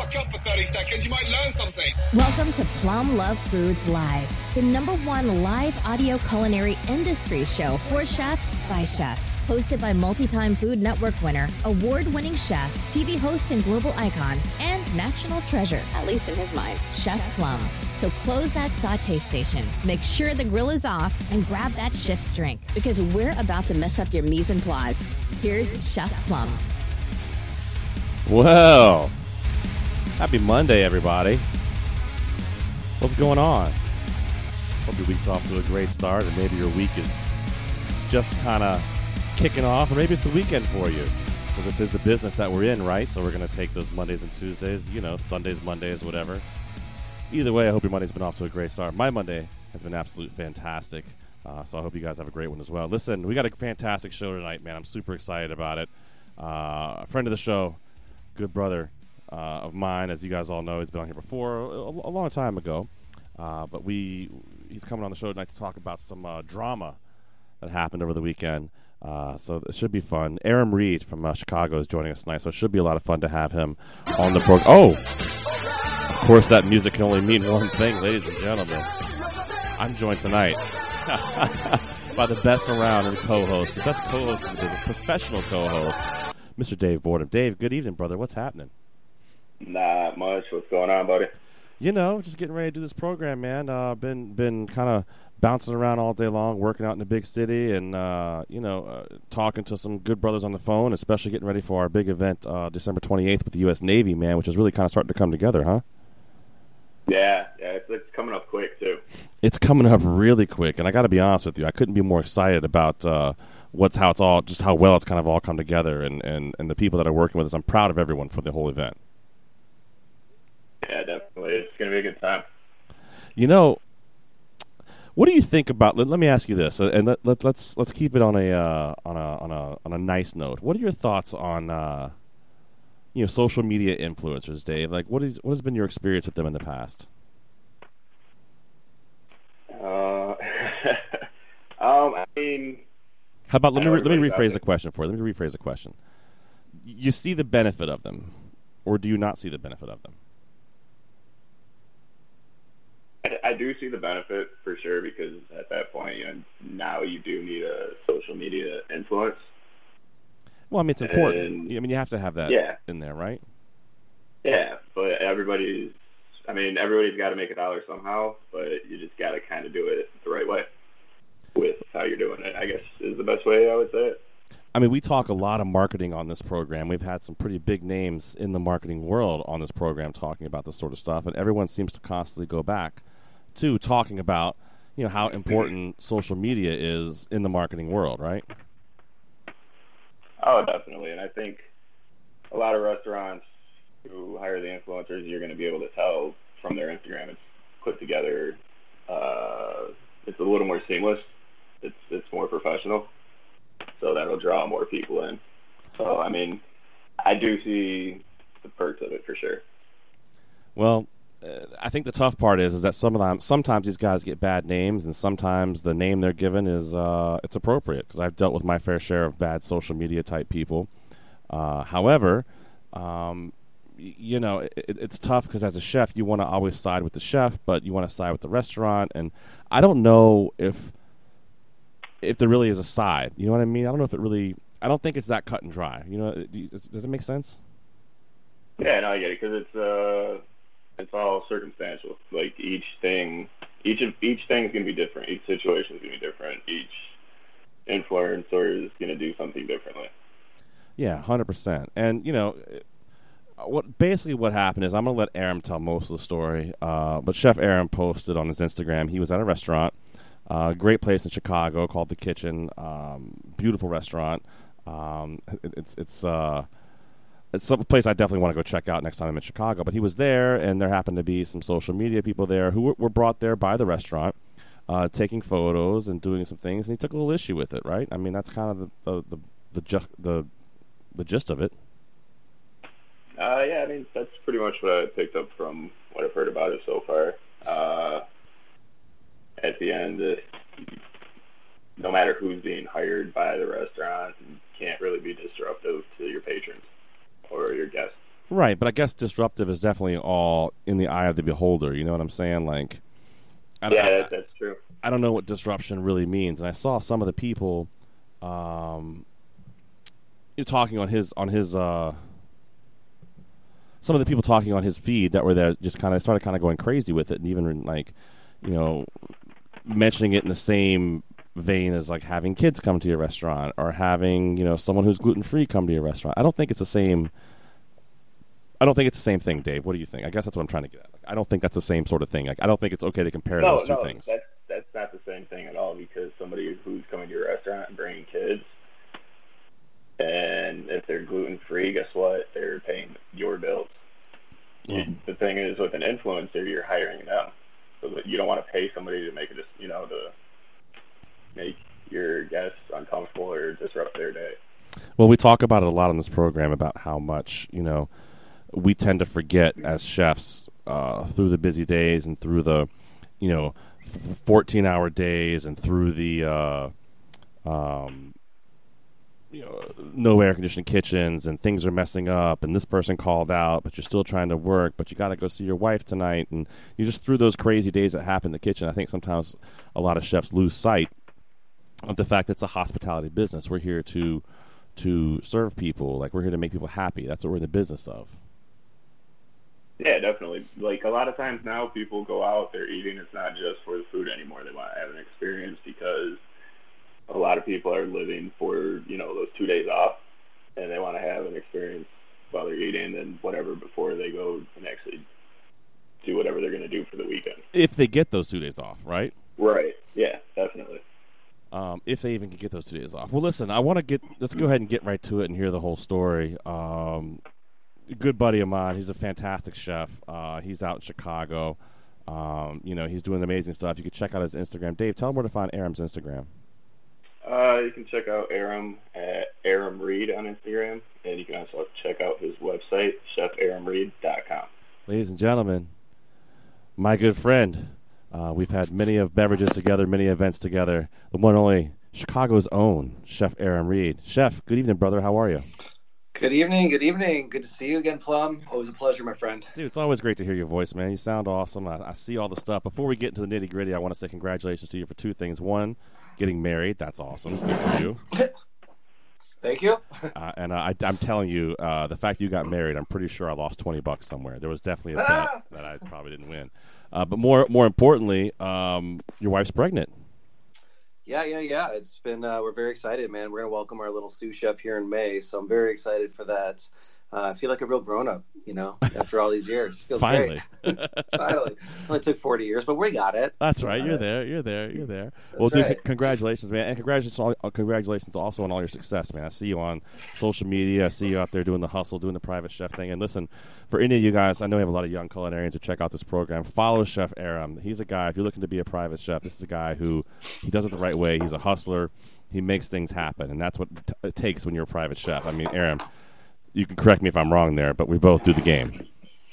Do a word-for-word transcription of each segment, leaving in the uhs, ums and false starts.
fuck up for thirty seconds, you might learn something. Welcome to Plum Love Foods Live, the number one live audio culinary industry show for chefs by chefs. Hosted by multi-time Food Network winner, award-winning chef, T V host and global icon, and national treasure, at least in his mind, Chef Plum. So close that saute station, make sure the grill is off, and grab that shift drink, because we're about to mess up your mise en place. Here's Chef Plum. Well, happy Monday, everybody. What's going on? Hope your week's off to a great start, and maybe your week is just kind of kicking off, or maybe it's the weekend for you, because it is the business that we're in, right? So we're going to take those Mondays and Tuesdays, you know, Sundays, Mondays, whatever. Either way, I hope your Monday's been off to a great start. My Monday has been absolutely fantastic, uh, so I hope you guys have a great one as well. Listen, we got a fantastic show tonight, man. I'm super excited about it. Uh, a friend of the show, good brother uh, of mine, as you guys all know, he's been on here before, a, a long time ago. Uh, but we he's coming on the show tonight to talk about some uh, drama that happened over the weekend. Uh, so it should be fun. Aram Reed from uh, Chicago is joining us tonight, so it should be a lot of fun to have him on the program. Oh! Of course, that music can only mean one thing, ladies and gentlemen. I'm joined tonight by the best around and co-host, the best co-host in the business, professional co-host, Mister Dave Boredom. Dave, good evening, brother. What's happening? Not much. What's going on, buddy? You know, just getting ready to do this program, man. Uh, been been kind of bouncing around all day long, working out in the big city, and uh, you know, uh, talking to some good brothers on the phone, especially getting ready for our big event uh, December twenty-eighth with the U S Navy, man, which is really kind of starting to come together, huh? Yeah, yeah, it's, it's coming up quick too. It's coming up really quick, and I got to be honest with you, I couldn't be more excited about uh, what's how it's all, just how well it's kind of all come together, and, and, and the people that are working with us. I'm proud of everyone for the whole event. Yeah, definitely, it's going to be a good time. You know, what do you think about? Let, let me ask you this, and let, let, let's let's keep it on a uh, on a on a on a nice note. What are your thoughts on uh, you know, social media influencers, Dave? Like, what is what has been your experience with them in the past? Uh, um, I mean, how about let me re- let me rephrase the the question for you. Let me rephrase the question. You see the benefit of them, or do you not see the benefit of them? I, I do see the benefit for sure, because at that point, you know, now you do need a social media influence. Well, I mean, it's important. And, I mean, you have to have that yeah. in there, right? Yeah, but everybody's, I mean, everybody's got to make a dollar somehow, but you just got to kind of do it the right way with how you're doing it, I guess, is the best way I would say it. I mean, we talk a lot of marketing on this program. We've had some pretty big names in the marketing world on this program talking about this sort of stuff, and everyone seems to constantly go back to talking about, you know, how important social media is in the marketing world, right? Oh, definitely. And I think a lot of restaurants who hire the influencers, you're going to be able to tell from their Instagram, it's put together. Uh, it's a little more seamless. It's it's more professional. So that'll draw more people in. So, I mean, I do see the perks of it for sure. Well, uh, I think the tough part is is that some of them, sometimes these guys get bad names, and sometimes the name they're given is uh, it's appropriate, because I've dealt with my fair share of bad social media type people. Uh, however, um, y- you know, it, it's tough because as a chef, you want to always side with the chef, but you want to side with the restaurant, and I don't know if if there really is a side. You know what I mean? I don't know if it really. I don't think it's that cut and dry. You know, does it make sense? Yeah, no, I get it, because it's uh. It's all circumstantial. Like each thing, each of each thing is going to be different. Each situation is going to be different. Each influencer is going to do something differently. Yeah, one hundred percent. And you know, what basically what happened is, I'm going to let Aram tell most of the story. Uh, but Chef Aram posted on his Instagram. He was at a restaurant, a uh, great place in Chicago called The Kitchen. Um, beautiful restaurant. Um, it, it's it's. Uh, It's a place I definitely want to go check out next time I'm in Chicago. But he was there, and there happened to be some social media people there who were brought there by the restaurant, uh, taking photos and doing some things. And he took a little issue with it, right? I mean, that's kind of the the the the, ju- the, the gist of it. Uh, yeah, I mean, that's pretty much what I picked up from what I've heard about it so far. Uh, at the end, uh, no matter who's being hired by the restaurant, you can't really be disruptive to your patrons or your guests. Right, but I guess disruptive is definitely all in the eye of the beholder. You know what I'm saying? Like, I, Yeah, I, that, that's true. I don't know what disruption really means, and I saw some of the people, um, you're talking on his on his uh, some of the people talking on his feed that were there just kind of started kind of going crazy with it, and even like, you know, mentioning it in the same vein as like having kids come to your restaurant or having, you know, someone who's gluten free come to your restaurant. I don't think it's the same. I don't think it's the same thing, Dave. What do you think? I guess that's what I'm trying to get at. Like, I don't think that's the same sort of thing. Like, I don't think it's okay to compare No, those two no, things. that's that's not the same thing at all, because somebody who's coming to your restaurant and bringing kids, and if they're gluten free, guess what? They're paying your bills. Mm. The thing is, with an influencer, you're hiring them, so that you don't want to pay somebody to make it, just you know, to make your guests uncomfortable or disrupt their day. Well, we talk about it a lot on this program about how much, you know, we tend to forget as chefs uh, through the busy days and through the, you know, fourteen-hour days and through the, uh, um, you know, no air-conditioned kitchens and things are messing up and this person called out, but you're still trying to work, but you got to go see your wife tonight. And you just through those crazy days that happen in the kitchen, I think sometimes a lot of chefs lose sight of the fact that it's a hospitality business. We're here to to serve people. Like, we're here to make people happy. That's what we're in the business of. Yeah, definitely. Like, a lot of times now people go out, they're eating, it's not just for the food anymore. They want to have an experience, because a lot of people are living for, you know, those two days off, and they want to have an experience while they're eating and whatever before they go and actually do whatever they're going to do for the weekend. If they get those two days off, right? Right. Yeah, definitely. Um, if they even can get those two days off. Well, listen, I want to get, let's go ahead and get right to it and hear the whole story. Um, a good buddy of mine, he's a fantastic chef. Uh, he's out in Chicago. Um, you know, he's doing amazing stuff. You can check out his Instagram. Dave, tell him where to find Aram's Instagram. Uh, you can check out Aram at Aram Reed on Instagram, and you can also check out his website, chef aram reed dot com. Ladies and gentlemen, my good friend, uh, we've had many of beverages together, many events together. The one and only Chicago's own Chef Aram Reed. Chef, good evening, brother. How are you? Good evening. Good evening. Good to see you again, Plum. Always a pleasure, my friend. Dude, it's always great to hear your voice, man. You sound awesome. I, I see all the stuff. Before we get into the nitty-gritty, I want to say congratulations to you for two things. One, getting married. That's awesome. Good for you. Thank you. Uh, and uh, I, I'm telling you, uh, the fact you got married, I'm pretty sure I lost twenty bucks somewhere. There was definitely a bet that I probably didn't win. Uh, but more more importantly, um, your wife's pregnant. Yeah, yeah, yeah. It's been, uh, we're very excited, man. We're going to welcome our little sous chef here in May, so I'm very excited for that. Uh, I feel like a real grown-up, you know, after all these years. Feels Finally. great. Finally. Only took forty years, but we got it. That's right. You're it. there. You're there. You're there. That's Well, dude, right. c- congratulations, man. And congratulations, all, uh, congratulations also on all your success, man. I see you on social media. I see you out there doing the hustle, doing the private chef thing. And listen, for any of you guys, I know we have a lot of young culinarians who check out this program. Follow Chef Aram. He's a guy, if you're looking to be a private chef, this is a guy who he does it the right way. He's a hustler. He makes things happen. And that's what t- it takes when you're a private chef. I mean, Aram, you can correct me if I'm wrong there, but we both do the game.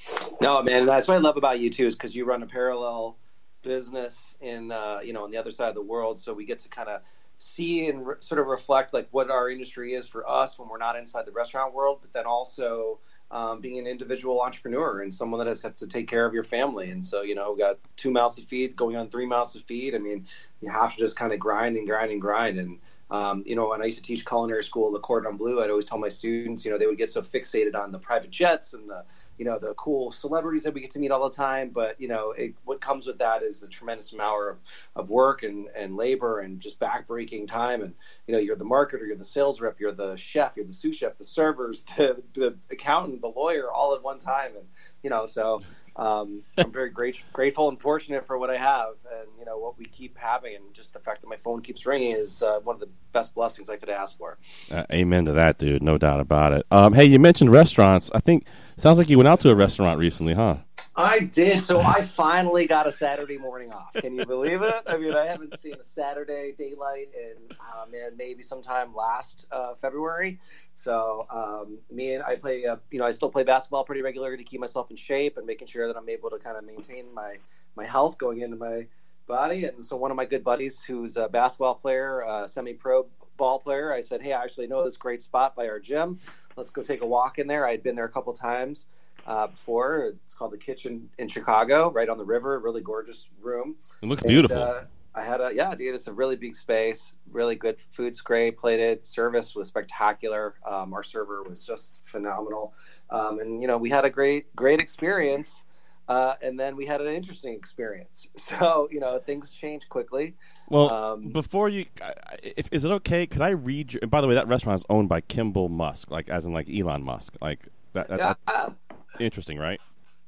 No, man, that's what I love about you, too, is because you run a parallel business in, uh, you know, on the other side of the world. So we get to kind of see and re- sort of reflect like what our industry is for us when we're not inside the restaurant world, but then also um, being an individual entrepreneur and someone that has got to take care of your family. And so, you know, we got two mouths to feed, going on three mouths to feed. I mean, you have to just kind of grind and grind and grind. And, um, you know, when I used to teach culinary school, Le Cordon Bleu, I'd always tell my students, you know, they would get so fixated on the private jets and the, you know, the cool celebrities that we get to meet all the time. But, you know, it, what comes with that is the tremendous amount of, of work and, and labor and just backbreaking time. And, you know, you're the marketer, you're the sales rep, you're the chef, you're the sous chef, the servers, the, the accountant, the lawyer, all at one time. And, you know, so um, I'm very great, grateful and fortunate for what I have. And, you know, what we keep having and just the fact that my phone keeps ringing is uh, one of the best blessings I could ask for. Uh, amen to that, dude. No doubt about it. Um, hey, you mentioned restaurants. I think sounds like you went out to a restaurant recently, huh? I did. So I finally got a Saturday morning off. Can you believe it? I mean, I haven't seen a Saturday daylight in, uh, man, maybe sometime last uh, February. So um, me and I play, uh, you know, I still play basketball pretty regularly to keep myself in shape and making sure that I'm able to kind of maintain my, my health going into my body. And so one of my good buddies who's a basketball player, uh, semi-pro ball player, I said, hey, I actually know this great spot by our gym. Let's go take a walk in there. I had been there a couple times uh, before. It's called the Kitchen in Chicago, right on the river. Really gorgeous room. It looks and, beautiful. Uh, I had a, yeah, dude, it's a really big space, really good. Food's great, plated. Service was spectacular. Um, our server was just phenomenal. Um, and, you know, we had a great, great experience. Uh, and then we had an interesting experience. So, you know, things change quickly. Well, um, before you, if, is it okay? Could I read your, and by the way, that restaurant is owned by Kimball Musk, like as in like Elon Musk. Like that, that, yeah, that's interesting, right?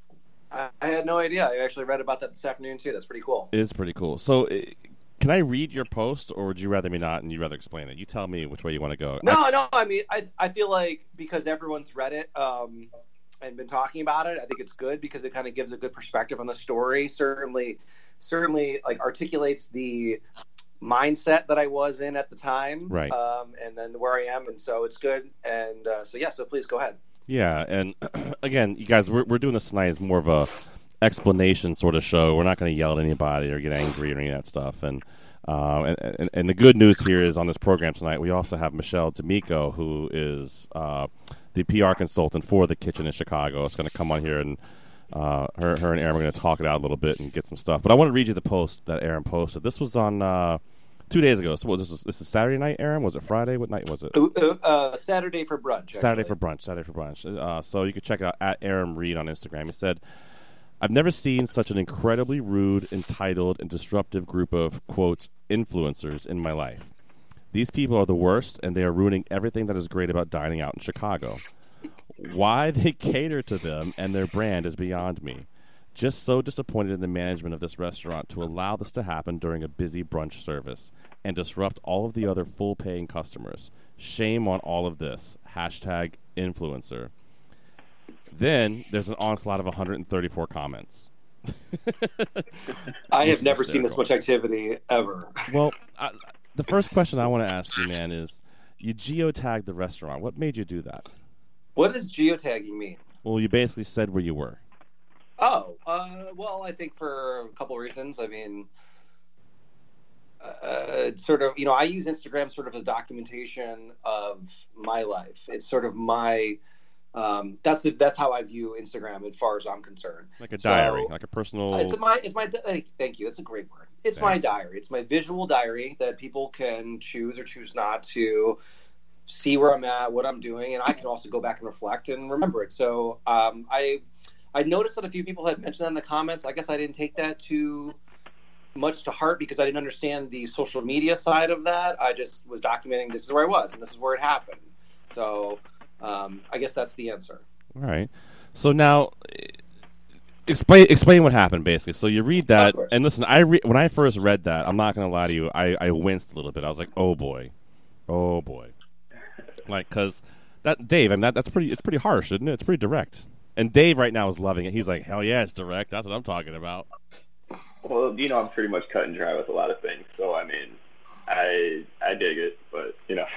I, I had no idea. I actually read about that this afternoon, too. That's pretty cool. It is pretty cool. So uh, can I read your post, or would you rather me not, and you'd rather explain it? You tell me which way you want to go. No, I, no. I mean, I, I feel like because everyone's read it, um, and been talking about it, I think it's good because it kind of gives a good perspective on the story. Certainly, certainly, like articulates the mindset that I was in at the time, right? Um, and then where I am, and so it's good. And uh, so yeah, so please go ahead. Yeah, and again, you guys, we're we're doing this tonight as more of a explanation sort of show. We're not going to yell at anybody or get angry or any of that stuff. And uh, and, and and the good news here is on this program tonight, we also have Michelle D'Amico, who is uh, the P R consultant for the Kitchen in Chicago. It's going to come on here, and uh, her, her and Aaron are going to talk it out a little bit and get some stuff. But I want to read you the post that Aaron posted. This was on uh, two days ago. So what, this is this is Saturday night, Aaron? Was it Friday? What night was it? Uh, Saturday for brunch. Actually. Saturday for brunch. Saturday for brunch. Uh, so you can check it out at Aaron Reed on Instagram. He said, "I've never seen such an incredibly rude, entitled, and disruptive group of, quote, influencers in my life. These people are the worst, and they are ruining everything that is great about dining out in Chicago. Why they cater to them and their brand is beyond me. Just so disappointed in the management of this restaurant to allow this to happen during a busy brunch service and disrupt all of the other full-paying customers. Shame on all of this. Hashtag influencer." Then there's an onslaught of one hundred thirty-four comments. I have never seen this much activity ever. Well, I, the first question I want to ask you, man, is you geotagged the restaurant. What made you do that? What does geotagging mean? Well, you basically said where you were. Oh, uh, well, I think for a couple of reasons. I mean, uh, it's sort of, you know, I use Instagram sort of as documentation of my life. It's sort of my, um, that's the, that's how I view Instagram as far as I'm concerned. Like a diary, so, like a personal. It's my, it's my, thank you. That's a great word. It's Thanks. my diary. It's my visual diary that people can choose or choose not to see where I'm at, what I'm doing, and I can also go back and reflect and remember it. So um, I I noticed that a few people had mentioned that in the comments. I guess I didn't take that too much to heart because I didn't understand the social media side of that. I just was documenting this is where I was and this is where it happened. So um, I guess that's the answer. All right. So now explain explain what happened basically. So you read that, and listen, I re- when I first read that, I'm not going to lie to you, I, I winced a little bit. I was like, oh boy, oh boy. Like, because that Dave, I mean, that, that's pretty. It's pretty harsh, isn't it? It's pretty direct. And Dave right now is loving it. He's like, hell yeah, it's direct. That's what I'm talking about. Well, you know, I'm pretty much cut and dry with a lot of things. So I mean, I I dig it, but you know,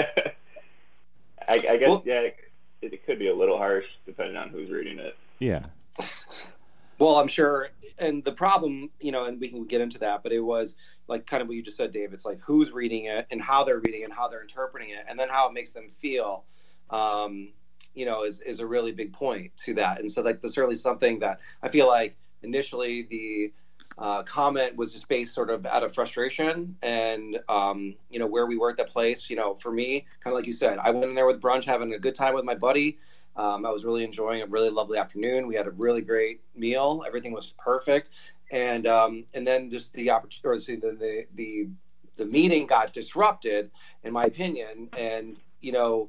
I, I guess well, yeah, it, it could be a little harsh depending on who's reading it. Yeah. Well, I'm sure, and the problem, you know, and we can get into that, but it was like kind of what you just said, Dave. It's like who's reading it and how they're reading it and how they're interpreting it, and then how it makes them feel, um, you know, is, is a really big point to that. And so, like, that's certainly something that I feel like initially the uh, comment was just based sort of out of frustration and, um, you know, where we were at that place. You know, for me, kind of like you said, I went in there with brunch, having a good time with my buddy. Um, I was really enjoying a really lovely afternoon. We had a really great meal. Everything was perfect. And um, and then just the opportunity, the, the the the meeting got disrupted, in my opinion. And, you know,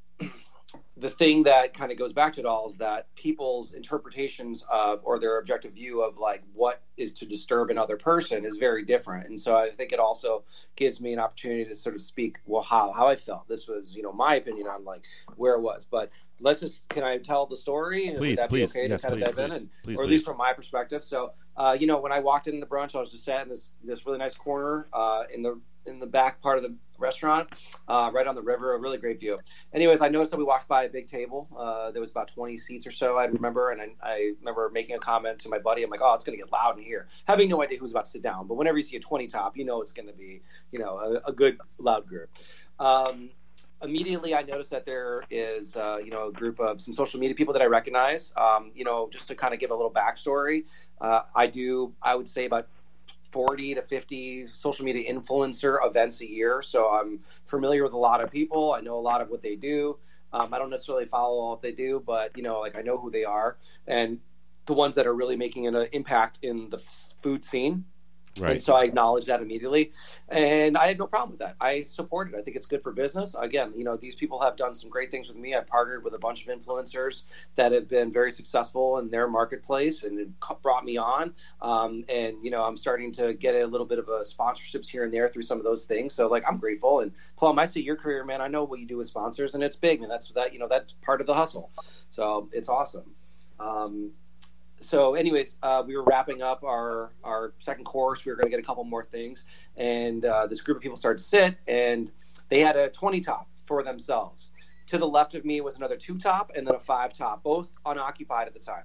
the thing that kind of goes back to it all is that people's interpretations of, or their objective view of like what is to disturb another person is very different. And so I think it also gives me an opportunity to sort of speak, well, how, how I felt. This was, you know, my opinion on like where it was, but let's just, can I tell the story? Please, Would that please, be okay yes, to kind please, of dive please, in? And, please, or at please. least from my perspective. So, uh, you know, when I walked into the brunch, I was just sat in this, this really nice corner uh, in the, in the back part of the restaurant, uh, right on the river, a really great view. Anyways, I noticed that we walked by a big table. Uh, there was about twenty seats or so, I remember. And I, I remember making a comment to my buddy. I'm like, oh, it's going to get loud in here. Having no idea who's about to sit down. But whenever you see a twenty top, you know it's going to be, you know, a, a good, loud group. um, immediately I noticed that there is, uh, you know, a group of some social media people that I recognize. Um, you know, just to kind of give a little backstory, uh, I do, I would say about forty to fifty social media influencer events a year. So I'm familiar with a lot of people. I know a lot of what they do. Um, I don't necessarily follow all what they do, but, you know, like I know who they are and the ones that are really making an impact in the food scene. Right. And so I acknowledged that immediately, and I had no problem with that. I support it. I think it's good for business. Again, you know, these people have done some great things with me. I've partnered with a bunch of influencers that have been very successful in their marketplace and it brought me on. Um, and, you know, I'm starting to get a little bit of a sponsorships here and there through some of those things. So, like, I'm grateful. And Plum, I see your career, man. I know what you do with sponsors, and it's big, and that's that. You know, that's part of the hustle. So it's awesome. Um, So anyways, uh, we were wrapping up our, our second course. We were going to get a couple more things. And uh, this group of people started to sit, and they had a twenty top for themselves. To the left of me was another two top and then a five top, both unoccupied at the time.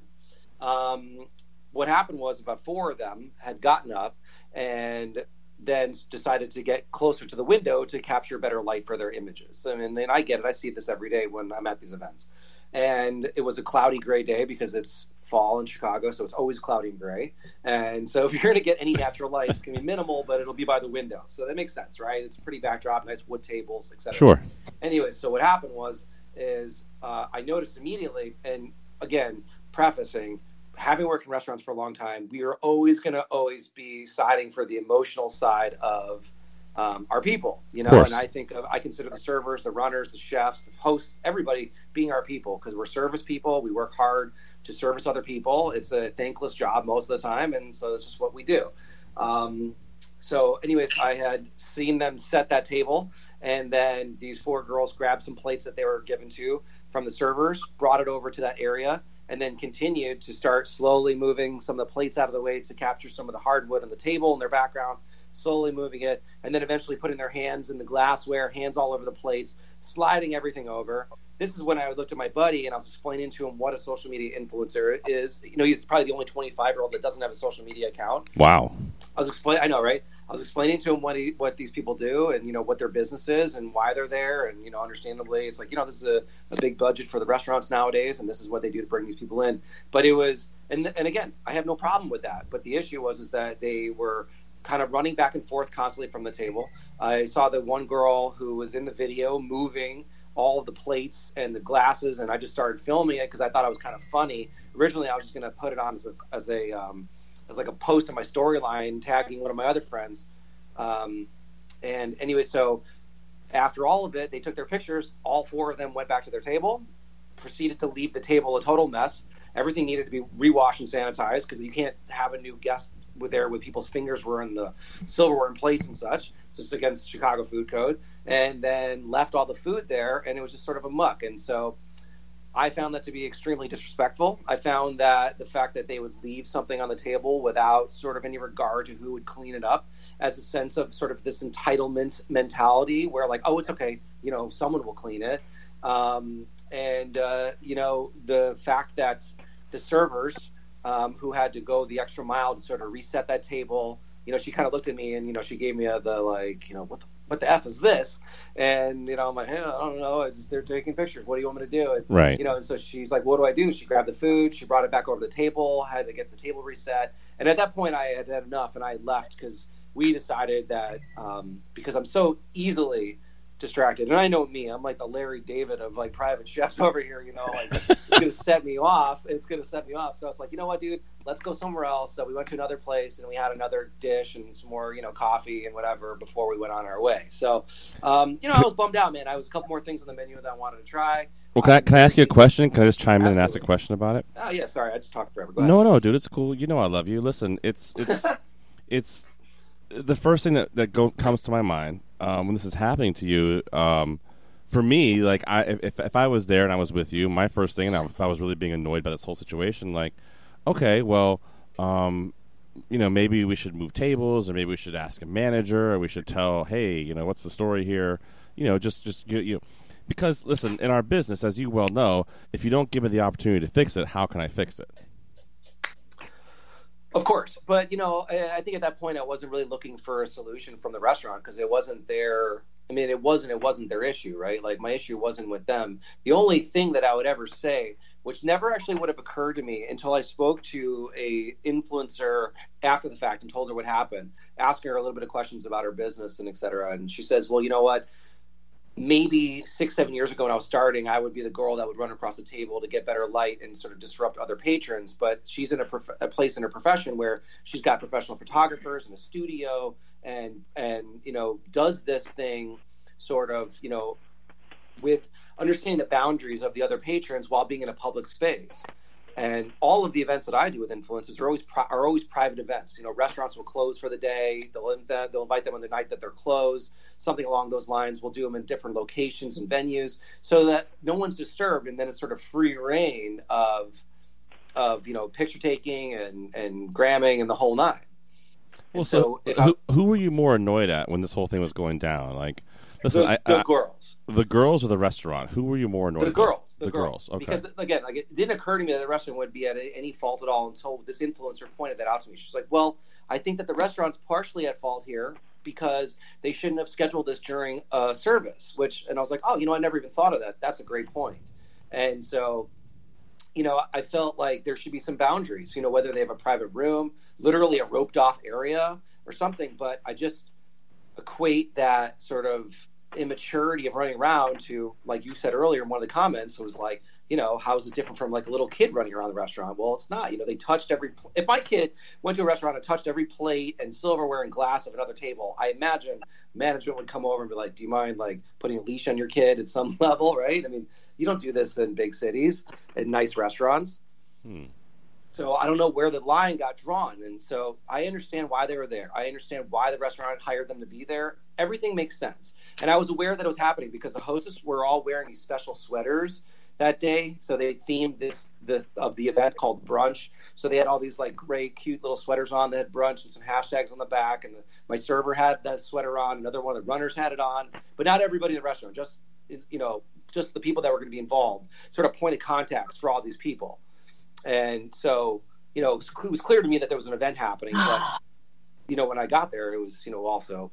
Um, what happened was about four of them had gotten up and then decided to get closer to the window to capture better light for their images. I mean, and I get it. I see this every day when I'm at these events. And it was a cloudy gray day because it's fall in Chicago, so it's always cloudy and gray. And so if you're going to get any natural light, it's going to be minimal, but it'll be by the window. So that makes sense, right? It's a pretty backdrop, nice wood tables, et cetera. Sure. Anyway, so what happened was, is uh, I noticed immediately, and again, prefacing, having worked in restaurants for a long time, we are always going to always be siding for the emotional side of Um, our people, you know, and I think of, I consider the servers, the runners, the chefs, the hosts, everybody being our people, because we're service people. We work hard to service other people. It's a thankless job most of the time, and so it's just what we do. Um, so anyways, I had seen them set that table, and then these four girls grabbed some plates that they were given to from the servers, brought it over to that area, and then continued to start slowly moving some of the plates out of the way to capture some of the hardwood on the table in their background, slowly moving it, and then eventually putting their hands in the glassware, hands all over the plates, sliding everything over. This is when I looked at my buddy and I was explaining to him what a social media influencer is. You know, he's probably the only twenty-five-year-old that doesn't have a social media account. Wow. I was explaining, I know, right? I was explaining to him what he, what these people do and, you know, what their business is and why they're there. And, you know, understandably, it's like, you know, this is a, a big budget for the restaurants nowadays, and this is what they do to bring these people in. But it was, and and again, I have no problem with that. But the issue was is that they were kind of running back and forth constantly from the table. I saw the one girl who was in the video moving all of the plates and the glasses, and I just started filming it because I thought it was kind of funny. Originally, I was just going to put it on as a, as a um, as like a post in my storyline, tagging one of my other friends. Um, and anyway, so after all of it, they took their pictures. All four of them went back to their table, proceeded to leave the table a total mess. Everything needed to be rewashed and sanitized because you can't have a new guest with there with people's fingers were in the silverware and plates and such. So it's against Chicago food code. And then left all the food there, and it was just sort of a muck. And so I found that to be extremely disrespectful. I found that the fact that they would leave something on the table without sort of any regard to who would clean it up as a sense of sort of this entitlement mentality where like, oh, it's okay, you know, someone will clean it. Um, and, uh, you know, the fact that the servers um, who had to go the extra mile to sort of reset that table, you know, she kind of looked at me and, you know, she gave me a, the like, you know, what the what the F is this? And, you know, I'm like, hey, I don't know. It's, they're taking pictures. What do you want me to do? And, right. You know, and so she's like, what do I do? She grabbed the food. She brought it back over the table, had to get the table reset. And at that point I had had enough and I left because we decided that um, because I'm so easily distracted. And I know me, I'm like the Larry David of like private chefs over here, you know, like it's going to set me off. It's going to set me off. So it's like, you know what, dude, let's go somewhere else. So we went to another place and we had another dish and some more, you know, coffee and whatever before we went on our way. So, um, you know, I was bummed out, man. I was a couple more things on the menu that I wanted to try. Well, can I, can I ask you a question? Can I just chime Absolutely. in and ask a question about it? Oh, yeah, sorry. I just talked forever. Go ahead. No, no, dude, it's cool. You know I love you. Listen, it's it's it's the first thing that, that go, comes to my mind um, when this is happening to you. Um, for me, like, I if if I was there and I was with you, my first thing, and I, if I was really being annoyed by this whole situation, like, okay, well, um, you know, maybe we should move tables, or maybe we should ask a manager, or we should tell, hey, you know, what's the story here? You know, just just you, you because listen, in our business, as you well know, if you don't give me the opportunity to fix it, how can I fix it? Of course. But, you know, I think at that point I wasn't really looking for a solution from the restaurant because it wasn't their I mean, it wasn't, it wasn't their issue, right? Like my issue wasn't with them. The only thing that I would ever say, which never actually would have occurred to me until I spoke to a influencer after the fact and told her what happened, asking her a little bit of questions about her business and et cetera. And she says, well, you know what? Maybe six, seven years ago when I was starting, I would be the girl that would run across the table to get better light and sort of disrupt other patrons. But she's in a, prof- a place in her profession where she's got professional photographers and a studio and, and, you know, does this thing sort of, you know, with understanding the boundaries of the other patrons while being in a public space. And all of the events that I do with influencers are always pri- are always private events. You know, restaurants will close for the day. They'll invite them, they'll invite them on the night that they're closed. Something along those lines. We'll do them in different locations and venues so that no one's disturbed. And then it's sort of free reign of of you know picture taking and and gramming and the whole nine. Well, and so, so who, who were you more annoyed at when this whole thing was going down? Like, listen, the, I, the I, girls. The girls or the restaurant? Who were you more annoyed The with? girls. The, the girls. girls. Okay. Because, again, like it didn't occur to me that the restaurant would be at any fault at all until this influencer pointed that out to me. She's like, well, I think that the restaurant's partially at fault here because they shouldn't have scheduled this during a service, which, and I was like, oh, you know, I never even thought of that. That's a great point. And so, you know, I felt like there should be some boundaries, you know, whether they have a private room, literally a roped off area or something. But I just equate that sort of immaturity of running around to, like you said earlier in one of the comments, it was like, you know, how is it different from like a little kid running around the restaurant? Well, it's not. You know, they touched every pl- if my kid went to a restaurant and touched every plate and silverware and glass of another table, I imagine management would come over and be like, do you mind like putting a leash on your kid at some level, right? I mean, you don't do this in big cities in nice restaurants. hmm. So I don't know where the line got drawn. And so I understand why they were there. I understand why the restaurant hired them to be there. Everything makes sense. And I was aware that it was happening because the hostess were all wearing these special sweaters that day. So they themed this the of the event called brunch. So they had all these like gray, cute little sweaters on that had brunch and some hashtags on the back. And the, my server had that sweater on. Another one of the runners had it on. But not everybody in the restaurant, just, you know, just the people that were going to be involved, sort of point of contacts for all these people. And so, you know, it was clear to me that there was an event happening, but, you know, when I got there, it was, you know, also.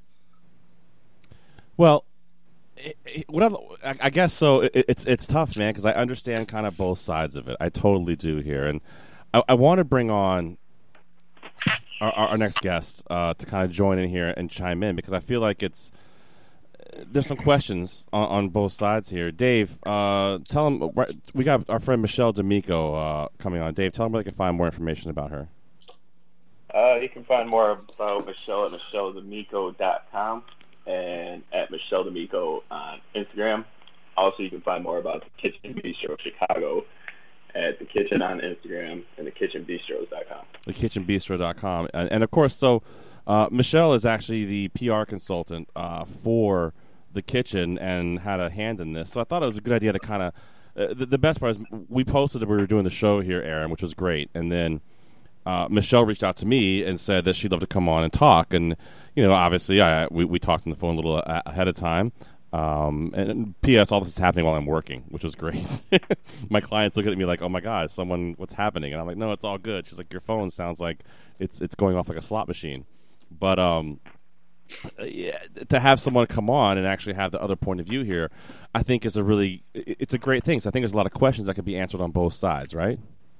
Well, it, it, what I, I guess so. It, it's it's tough, man, because I understand kind of both sides of it. I totally do here, and I, I want to bring on our, our next guest uh, to kind of join in here and chime in because I feel like it's. There's some questions on, on both sides here. Dave, uh, tell them we got our friend Michelle D'Amico uh, coming on. Dave, tell them where they can find more information about her. Uh, you can find more about Michelle at michelle d'amico dot com and at Michelle D'Amico on Instagram. Also, you can find more about the Kitchen Bistro Chicago at The Kitchen on Instagram and the kitchen bistros dot com. the kitchen bistro dot com. And, and of course, so uh, Michelle is actually the P R consultant uh, for The Kitchen and had a hand in this. So I thought it was a good idea to kind of uh, – the, the best part is we posted that we were doing the show here, Aaron, which was great. And then uh, Michelle reached out to me and said that she'd love to come on and talk. And, you know, obviously I, we, we talked on the phone a little a- ahead of time. Um, and, and P S all this is happening while I'm working, which was great. My clients look at me like, oh, my God, someone – what's happening? And I'm like, no, it's all good. She's like, your phone sounds like it's it's going off like a slot machine. But um, yeah, to have someone come on and actually have the other point of view here, I think is a really it's a great thing. So I think there's a lot of questions that could be answered on both sides, right?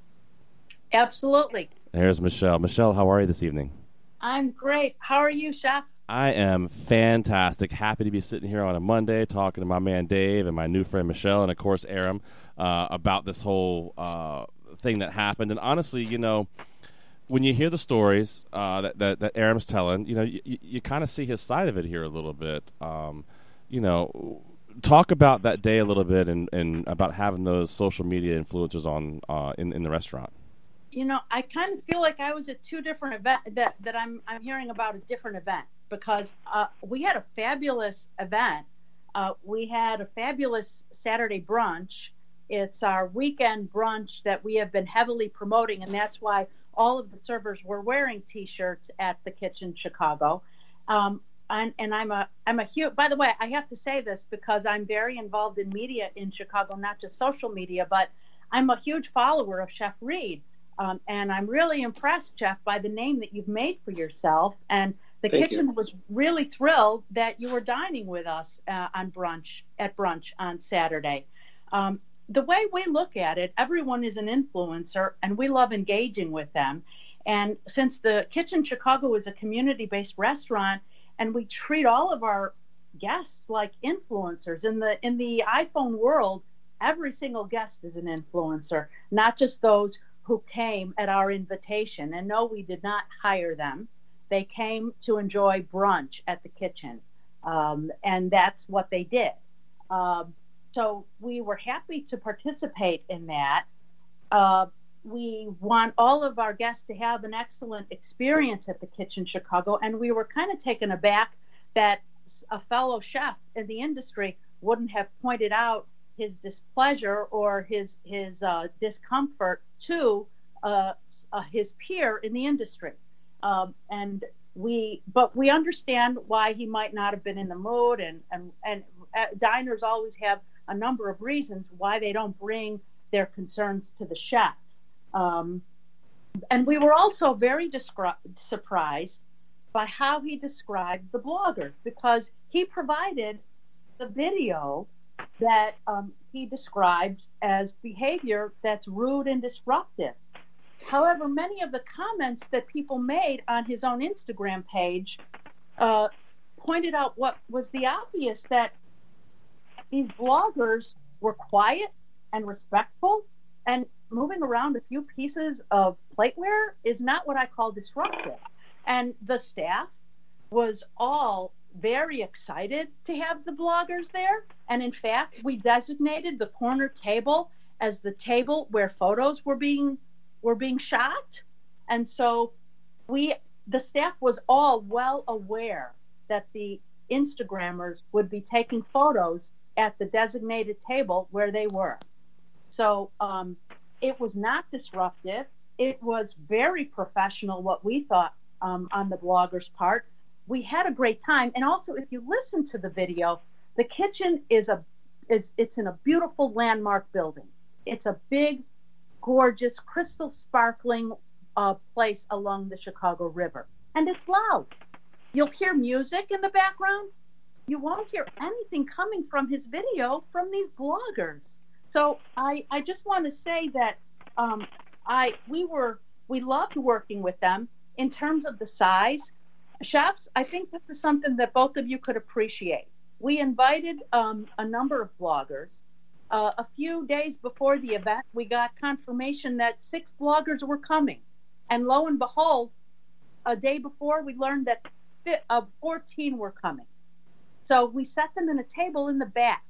Absolutely. There's Michelle. Michelle, how are you this evening? I'm great. How are you, Chef? I am fantastic. Happy to be sitting here on a Monday talking to my man Dave and my new friend Michelle and, of course, Aram uh, about this whole uh, thing that happened. And honestly, you know, when you hear the stories uh, that, that, that Aram's telling, you know, you, you kind of see his side of it here a little bit. Um, you know, talk about that day a little bit and, and about having those social media influencers on uh, in, in the restaurant. You know, I kind of feel like I was at two different events, that, that I'm I'm hearing about a different event because uh, we had a fabulous event. Uh, we had a fabulous Saturday brunch. It's our weekend brunch that we have been heavily promoting, and that's why all of the servers were wearing T-shirts at the Kitchen Chicago. Um, and, and I'm a I'm a huge. By the way, I have to say this because I'm very involved in media in Chicago, not just social media, but I'm a huge follower of Chef Reed. Um, and I'm really impressed, Jeff, by the name that you've made for yourself and The Thank kitchen you. was really thrilled that you were dining with us uh, on brunch at brunch on Saturday. Um, the way we look at it, everyone is an influencer, and we love engaging with them. And since the Kitchen Chicago is a community-based restaurant, and we treat all of our guests like influencers in the in the iPhone world, every single guest is an influencer, not just those who came at our invitation. And no, we did not hire them. They came to enjoy brunch at the kitchen, um, and that's what they did. Um, so we were happy to participate in that. Uh, we want all of our guests to have an excellent experience at the Kitchen Chicago, and we were kind of taken aback that a fellow chef in the industry wouldn't have pointed out his displeasure or his his uh, discomfort to uh, uh, his peer in the industry. Um, and we, but we understand why he might not have been in the mood, and, and, and uh, diners always have a number of reasons why they don't bring their concerns to the chef. Um, and we were also very descri- surprised by how he described the bloggers, because he provided the video that um, he describes as behavior that's rude and disruptive. However, many of the comments that people made on his own Instagram page uh, pointed out what was the obvious, that these bloggers were quiet and respectful, and moving around a few pieces of plateware is not what I call disruptive. And the staff was all very excited to have the bloggers there. And in fact, we designated the corner table as the table where photos were being were being shot. And so we, the staff was all well aware that the Instagrammers would be taking photos at the designated table where they were. So um, it was not disruptive. It was very professional, what we thought, um, on the bloggers' part. We had a great time. And also, if you listen to the video, the kitchen is a is it's in a beautiful landmark building. It's a big, gorgeous, crystal sparkling uh, place along the Chicago River. And it's loud. You'll hear music in the background. You won't hear anything coming from his video from these bloggers. So I, I just want to say that um, I we were we loved working with them. In terms of the size, chefs, I think this is something that both of you could appreciate. We invited um, a number of bloggers. Uh, a few days before the event, we got confirmation that six bloggers were coming. And lo and behold, a day before, we learned that uh, fourteen were coming. So we set them in a table in the back.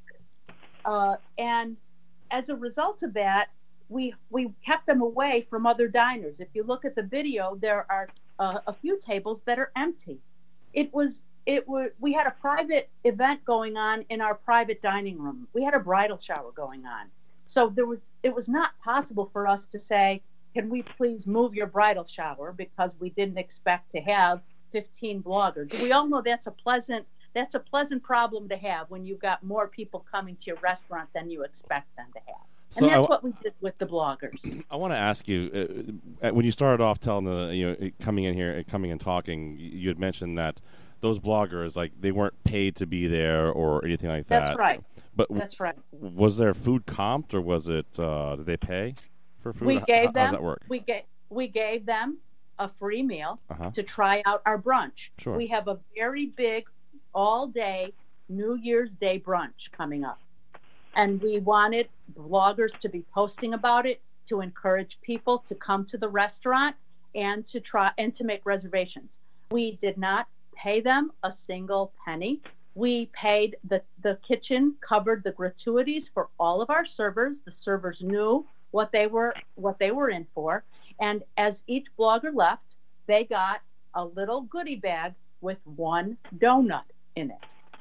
Uh, and as a result of that, we we kept them away from other diners. If you look at the video, there are uh, a few tables that are empty. It was it was we had a private event going on in our private dining room. We had a bridal shower going on. So there was it was not possible for us to say, can we please move your bridal shower, because we didn't expect to have fifteen bloggers. We all know that's a pleasant that's a pleasant problem to have when you've got more people coming to your restaurant than you expect them to have. So and that's I, what we did with the bloggers. I want to ask you, uh, when you started off telling the, you know, coming in here, coming and talking, you had mentioned that those bloggers, like, they weren't paid to be there or anything like that. That's right. But That's right. Was there food comped, or was it, uh, did they pay for food? We How, gave how them, does that work? We, ga- we gave them a free meal uh-huh. to try out our brunch. Sure. We have a very big all-day New Year's Day brunch coming up. And we wanted bloggers to be posting about it, to encourage people to come to the restaurant and to try and to make reservations. We did not pay them a single penny. We paid the, the kitchen covered the gratuities for all of our servers. The servers knew what they were what they were in for. And as each blogger left, they got a little goodie bag with one donut in it.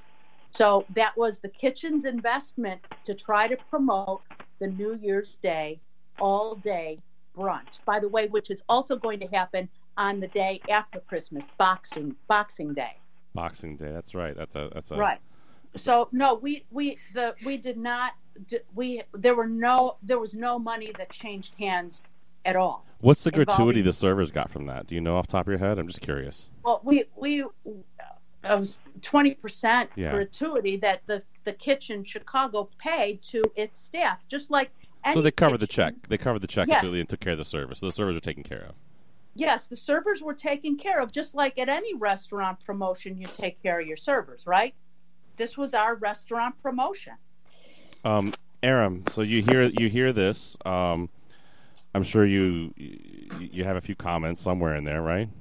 So that was the kitchen's investment to try to promote the New Year's Day all-day brunch, by the way, which is also going to happen on the day after Christmas, Boxing Boxing Day. Boxing Day, that's right. That's a that's a right. So no, we we the we did not we there were no there was no money that changed hands at all. What's the involving- gratuity the servers got from that? Do you know off the top of your head? I'm just curious. Well, we we uh, was twenty percent Yeah. gratuity that the the kitchen Chicago paid to its staff, just like any So they covered the kitchen. check. They covered the check Yes. completely and took care of the service. So the servers are taken care of. Yes, the servers were taken care of, just like at any restaurant promotion, you take care of your servers, right? This was our restaurant promotion. Um, Aram, so you hear you hear this. Um, I'm sure you you have a few comments somewhere in there, right?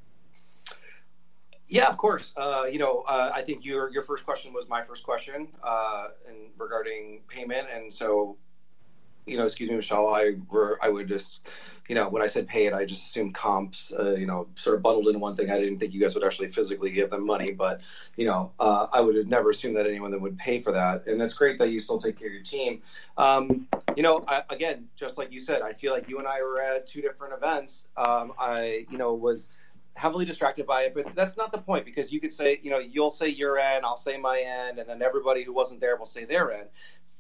Yeah, of course. Uh, you know, uh, I think your your first question was my first question, uh, and regarding payment, and so, you know, excuse me, Michelle, I were I would just, you know, when I said pay it, I just assumed comps, uh, you know, sort of bundled into one thing. I didn't think you guys would actually physically give them money, but, you know, uh, I would have never assumed that anyone that would pay for that. And it's great that you still take care of your team. Um, you know, I, again, just like you said, I feel like you and I were at two different events. Um, I, you know, was heavily distracted by it, but that's not the point, because you could say, you know, you'll say your end, I'll say my end, and then everybody who wasn't there will say their end.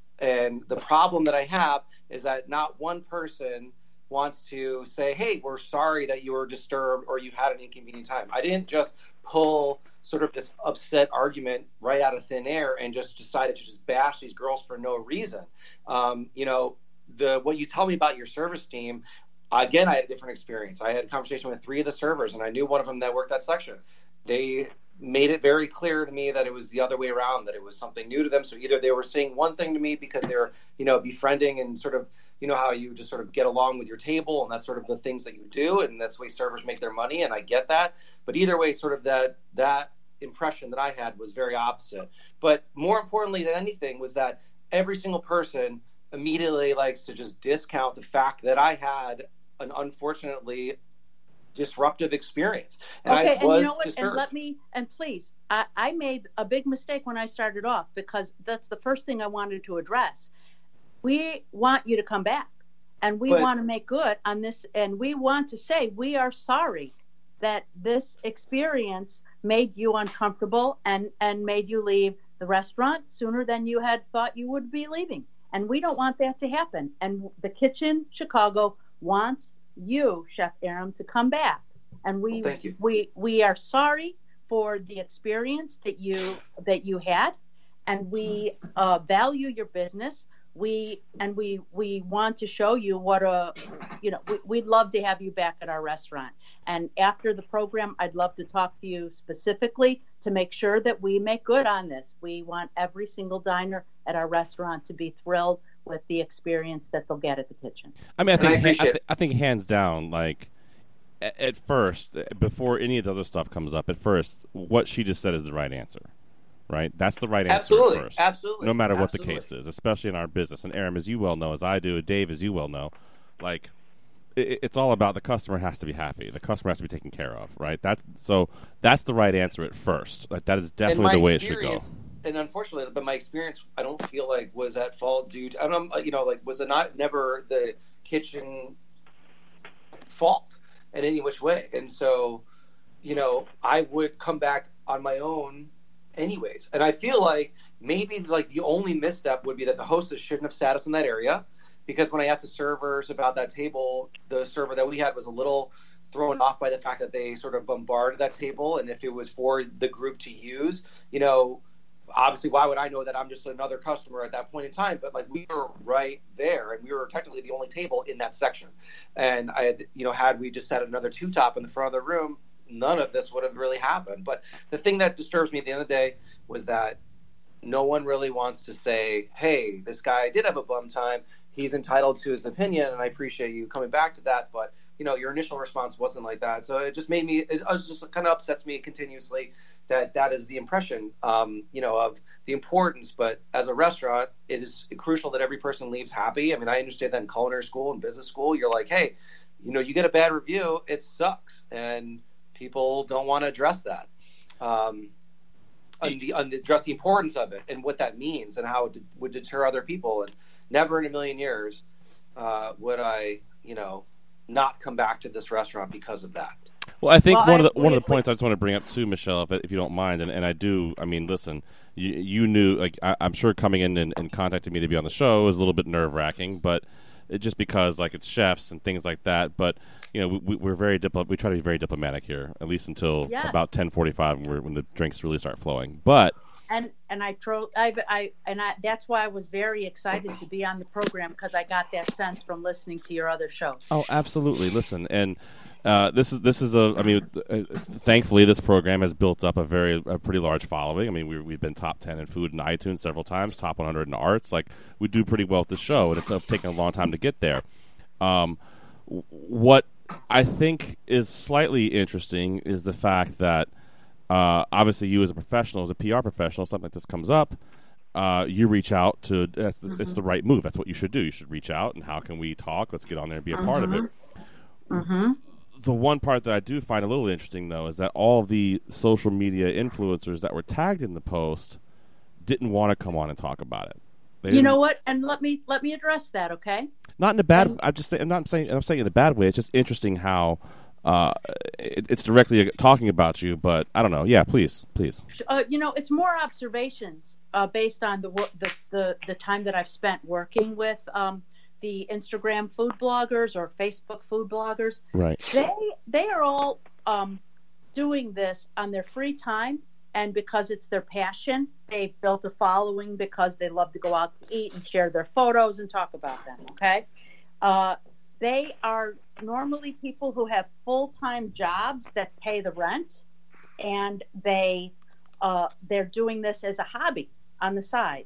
And the problem that I have is that not one person wants to say, hey, we're sorry that you were disturbed or you had an inconvenient time. I didn't just pull sort of this upset argument right out of thin air and just decided to just bash these girls for no reason. Um, you know, the what you tell me about your service team, again, I had a different experience. I had a conversation with three of the servers, and I knew one of them that worked that section. They made it very clear to me that it was the other way around, that it was something new to them. So either they were saying one thing to me because they were, you know, befriending and sort of, you know, how you just sort of get along with your table, and that's sort of the things that you do, and that's the way servers make their money, and I get that. But either way, sort of that that impression that I had was very opposite. But more importantly than anything was that every single person immediately likes to just discount the fact that I had an unfortunately disruptive experience. And okay, I and was you know what? disturbed. And let me, and please, I, I made a big mistake when I started off, because that's the first thing I wanted to address. We want you to come back, and we But- want to make good on this, and we want to say we are sorry that this experience made you uncomfortable and, and made you leave the restaurant sooner than you had thought you would be leaving. And we don't want that to happen. And the Kitchen Chicago wants you, Chef Aram, to come back. And we Well, thank you. we we are sorry for the experience that you that you had, and we uh, value your business. We and we we want to show you what a you know we, we'd love to have you back at our restaurant. And after the program, I'd love to talk to you specifically to make sure that we make good on this. We want every single diner at our restaurant to be thrilled with the experience that they'll get at the kitchen. I mean, I And I think I, appreciate th- I think hands down, like a- at first, before any of the other stuff comes up, at first, what she just said is the right answer, right? That's the right answer Absolutely, at first, absolutely, no matter what absolutely. the case is, especially in our business. And Aram, as you well know, as I do, Dave, as you well know, like it, it's all about the customer has to be happy, the customer has to be taken care of, right? That's so that's the right answer at first. Like that is And definitely my the way it should go. experience- And unfortunately, but my experience, I don't feel like was at fault due to, I don't, you know, like was it not never the kitchen fault in any which way. And so, you know, I would come back on my own anyways. And I feel like maybe like the only misstep would be that the hostess shouldn't have sat us in that area, because when I asked the servers about that table, the server that we had was a little thrown off by the fact that they sort of bombarded that table. And if it was for the group to use, you know, obviously, why would I know that I'm just another customer at that point in time? But like we were right there, and we were technically the only table in that section. And I had, you know, had we just set another two top in the front of the room, none of this would have really happened. But the thing that disturbs me at the end of the day was that no one really wants to say, hey, this guy did have a bum time. He's entitled to his opinion, and I appreciate you coming back to that. But, you know, your initial response wasn't like that. So it just made me, it just kind of upsets me continuously that that is the impression, um, you know, of the importance. But as a restaurant, it is crucial that every person leaves happy. I mean, I understand that in culinary school and business school, you're like, hey, you know, you get a bad review, it sucks. And people don't want to address that. Um, and the, and address the importance of it and what that means and how it d- would deter other people. And never in a million years uh, would I, you know, not come back to this restaurant because of that. Well, I think Well, one I- of the one of the we- points I just want to bring up too, Michelle, if, if you don't mind, and, and I do. I mean, listen, you, you knew, like I, I'm sure coming in and, and contacting me to be on the show was a little bit nerve wracking, but it just because like it's chefs and things like that. But you know, we, we're very diplo- we try to be very diplomatic here, at least until Yes. about ten forty-five when, we're, when the drinks really start flowing. But And and I tro- I I and I that's why I was very excited to be on the program, because I got that sense from listening to your other shows. oh, absolutely. Listen, and uh, this is this is a. I mean, uh, thankfully, this program has built up a very a pretty large following. I mean, we, we've been top ten in food in iTunes several times, top one hundred in arts. Like, we do pretty well with the show, and it's uh, taken a long time to get there. Um, what I think is slightly interesting is the fact that uh, obviously you as a professional, as a P R professional, something like this comes up, uh, you reach out to. That's the, Mm-hmm. It's the right move. That's what you should do. You should reach out, and how can we talk? Let's get on there and be a Mm-hmm. part of it. Mm-hmm. The one part that I do find a little interesting, though, is that all of the social media influencers that were tagged in the post didn't want to come on and talk about it. They You didn't- know what? And let me let me address that, okay? Not in a bad. and- I'm just saying. I'm not saying. I'm saying in a bad way. It's just interesting how uh, it, it's directly talking about you. But I don't know. Yeah, please, please. Uh, you know, it's more observations uh, based on the, wo- the the the time that I've spent working with um, the Instagram food bloggers or Facebook food bloggers. Right. They they are all um, doing this on their free time, and because it's their passion. They've built a following because they love to go out to eat and share their photos and talk about them. Okay, uh, they are normally people who have full-time jobs that pay the rent, and they uh, they're doing this as a hobby on the side.